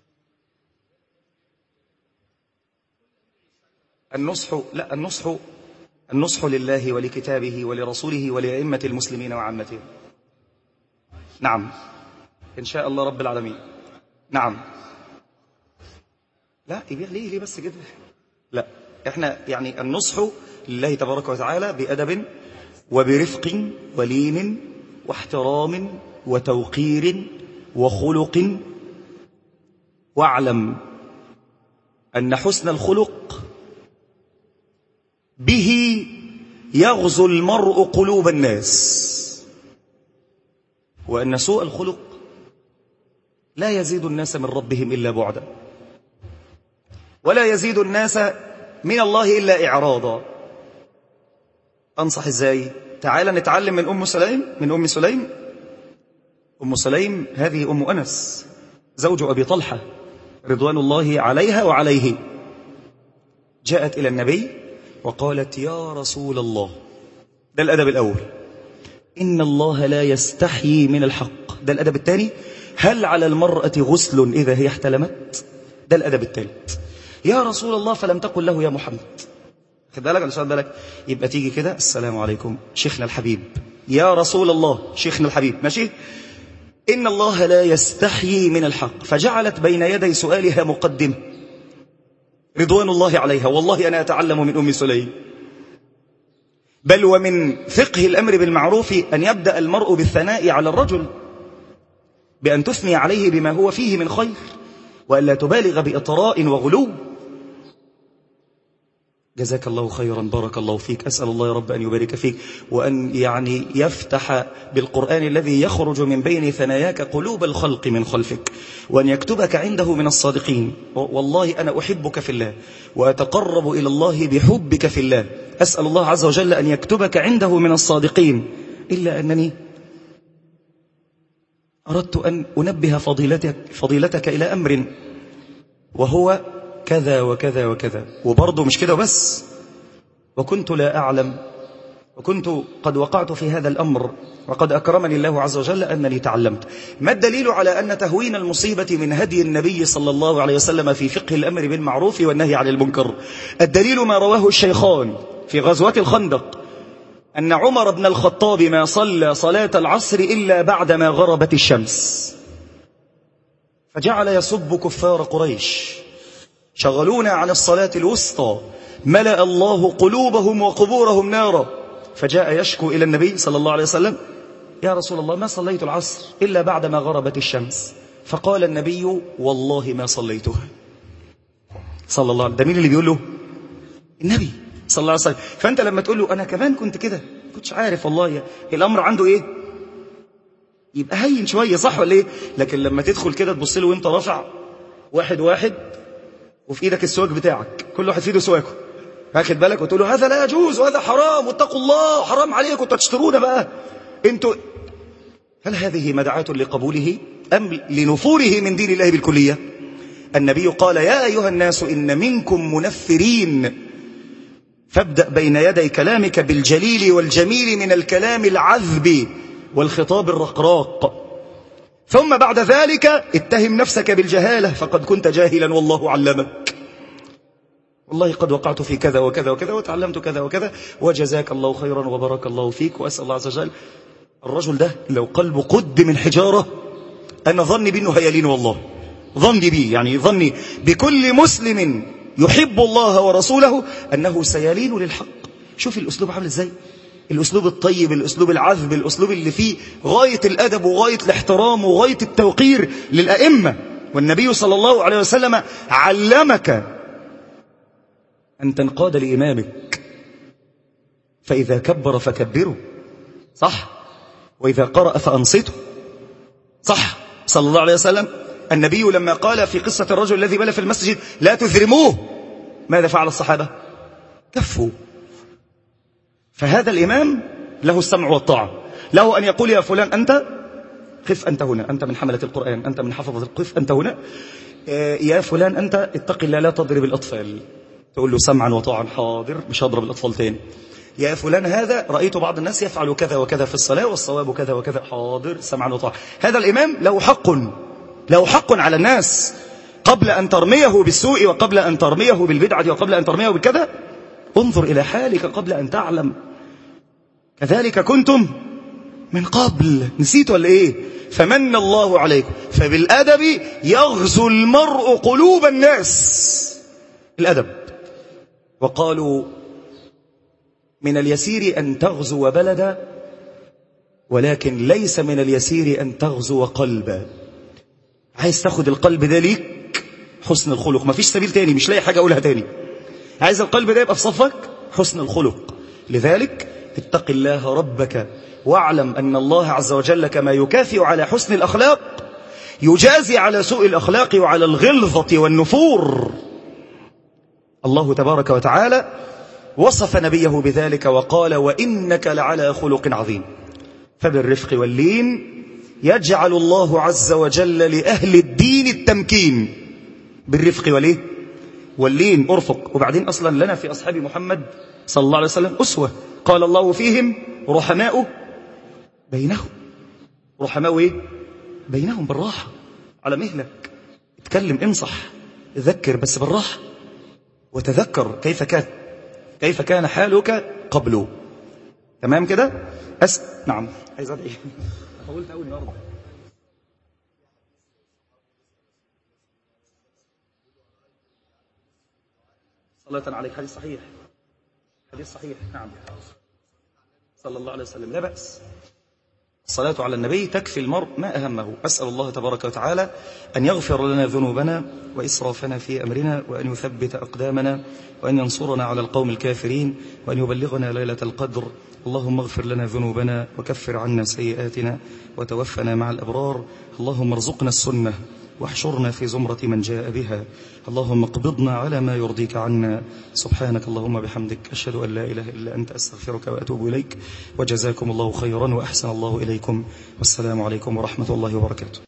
النصح، لا النصح النصح لله ولكتابه ولرسوله ولأئمة المسلمين وعامتهم. نعم إن شاء الله رب العالمين. نعم. لا يبيع ليه ليه بس كده؟ لا احنا يعني النصح لله تبارك وتعالى بأدب وبرفق ولين واحترام وتوقير وخلق. واعلم أن حسن الخلق به يغزو المرء قلوب الناس، وأن سوء الخلق لا يزيد الناس من ربهم إلا بعدا، ولا يزيد الناس من الله إلا إعراضا. أنصح إزاي؟ تعال نتعلم من أم سليم، من أم سليم. أم سليم هذه أم أنس زوج أبي طلحة رضوان الله عليها وعليه. جاءت إلى النبي وقالت يا رسول الله، ده الأدب الأول، إن الله لا يستحيي من الحق. ده الأدب الثاني، هل على المرأة غسل إذا هي احتلمت؟ ده الأدب الثالث. يا رسول الله فلم تقل له يا محمد. خد بالك على سؤال بالك، يبقى تيجي كده السلام عليكم شيخنا الحبيب، يا رسول الله شيخنا الحبيب، ماشي. إن الله لا يستحيي من الحق. فجعلت بين يدي سؤالها مقدمة رضوان الله عليها. والله أنا أتعلم من أم سليم. بل ومن فقه الأمر بالمعروف أن يبدأ المرء بالثناء على الرجل، بأن تثني عليه بما هو فيه من خير، وألا تبالغ بإطراء وغلو. جزاك الله خيرا، بارك الله فيك. أسأل الله يا رب أن يبارك فيك، وأن يعني يفتح بالقرآن الذي يخرج من بين ثناياك قلوب الخلق من خلفك، وأن يكتبك عنده من الصادقين. والله أنا أحبك في الله وأتقرب إلى الله بحبك في الله. أسأل الله عز وجل أن يكتبك عنده من الصادقين. إلا أنني أردت أن أنبه فضيلتك, فضيلتك إلى أمر، وهو كذا وكذا وكذا. وبرضه مش كده بس، وكنت لا أعلم، وكنت قد وقعت في هذا الأمر، وقد أكرمني الله عز وجل أنني تعلمت. ما الدليل على أن تهوين المصيبة من هدي النبي صلى الله عليه وسلم في فقه الأمر بالمعروف والنهي عن المنكر؟ الدليل ما رواه الشيخان في غزوة الخندق، أن عمر بن الخطاب ما صلى صلاة العصر إلا بعدما غربت الشمس، فجعل يسب كفار قريش، شغلونا عن الصلاة الوسطى، ملأ الله قلوبهم وقبورهم نارا. فجاء يشكو إلى النبي صلى الله عليه وسلم، يا رسول الله ما صليت العصر إلا بعدما غربت الشمس. فقال النبي والله ما صليتها. صلى الله عليه وسلم. ده مين اللي بيقول له؟ النبي صلى الله عليه وسلم. فأنت لما تقول له أنا كمان كنت كده، كنتش عارف والله الأمر عنده إيه، يبقى هين شوية، صح ولا إيه؟ لكن لما تدخل كده تبص له وانت رافع واحد واحد وفي إيدك السواك بتاعك، كل واحد في إيده سواكه، واخد بالك، وتقول له هذا لا يجوز وهذا حرام واتقوا الله حرام عليكم انتوا تشترونا بقى انتوا. هل هذه مدعاة لقبوله أم لنفوره من دين الله بالكلية؟ النبي قال يا أيها الناس إن منكم منفرين، فابدأ بين يدي كلامك بالجليل والجميل من الكلام العذب والخطاب الرقراق، ثم بعد ذلك اتهم نفسك بالجهالة فقد كنت جاهلا والله علمك. والله قد وقعت في كذا وكذا وكذا وتعلمت كذا وكذا، وجزاك الله خيرا وبارك الله فيك. وأسأل الله عز وجل، الرجل ده لو قلبه قد من حجارة أنا ظني بأنه هيالين، والله ظني بي، يعني ظني بكل مسلم يحب الله ورسوله أنه سيالين للحق. شوف الأسلوب عامل إزاي، الأسلوب الطيب، الأسلوب العذب، الأسلوب اللي فيه غاية الأدب وغاية الاحترام وغاية التوقير للأئمة. والنبي صلى الله عليه وسلم علمك أن تنقاد لإمامك، فإذا كبر فكبره، صح، وإذا قرأ فأنصته، صح، صلى الله عليه وسلم. النبي لما قال في قصة الرجل الذي بال في المسجد لا تذرموه، ماذا فعل الصحابة؟ كفوا. فهذا الإمام له السمع والطاعة، له أن يقول يا فلان أنت قف أنت هنا، أنت من حملة القرآن، أنت من حفظة القف أنت هنا، يا فلان أنت اتق الله لا تضرب الأطفال، تقول له سمعا وطاعا حاضر، مش هضرب الأطفال تاني. يا فلان هذا رأيت بعض الناس يفعل كذا وكذا في الصلاة والصواب كذا وكذا. حاضر، سمعا وطاعة. هذا الإمام له حق له حق على الناس قبل أن ترميه بالسوء وقبل أن ترميه بالبدعة وقبل أن ترميه بالكذا. انظر إلى حالك قبل أن تعلم. كذلك كنتم من قبل، نسيت ولا إيه؟ فمن الله عليكم. فبالأدب يغزو المرء قلوب الناس، الأدب. وقالوا من اليسير أن تغزو بلدا، ولكن ليس من اليسير أن تغزو قلبا. عايز تاخد القلب ده ليك حسن الخلق، ما فيش سبيل تاني، مش لاقي حاجة أقولها تاني. عايز القلب ده يبقى في صفك، حسن الخلق. لذلك اتق الله ربك واعلم أن الله عز وجل كما يكافئ على حسن الأخلاق يجازي على سوء الأخلاق وعلى الغلظة والنفور. الله تبارك وتعالى وصف نبيه بذلك وقال وإنك لعلى خلق عظيم. فبالرفق واللين يجعل الله عز وجل لأهل الدين التمكين. بالرفق والإيه؟ واللين، أرفق. وبعدين أصلا لنا في أصحاب محمد صلى الله عليه وسلم أسوة. قال الله فيهم رحماء بينهم. رحماء إيه؟ بينهم، بالراحة، على مهلك، اتكلم، انصح، ذكر، بس بالراحة. وتذكر كيف كان كيف كان حالك قبله. تمام كده؟ أس... نعم، عايز أدعي. قولت أول النهارده. صلاة عليك، حديث صحيح، حديث صحيح. نعم، صلى الله عليه وسلم. لا بأس، الصلاة على النبي تكفي المرء ما أهمه. أسأل الله تبارك وتعالى أن يغفر لنا ذنوبنا وإسرافنا في أمرنا، وأن يثبت أقدامنا، وأن ينصرنا على القوم الكافرين، وأن يبلغنا ليلة القدر. اللهم اغفر لنا ذنوبنا وكفر عنا سيئاتنا وتوفنا مع الأبرار. اللهم ارزقنا السنة واحشرنا في زمرة من جاء بها. اللهم اقبضنا على ما يرضيك عنا. سبحانك اللهم بحمدك، أشهد أن لا إله إلا أنت، أستغفرك وأتوب إليك. وجزاكم الله خيرا وأحسن الله إليكم، والسلام عليكم ورحمة الله وبركاته.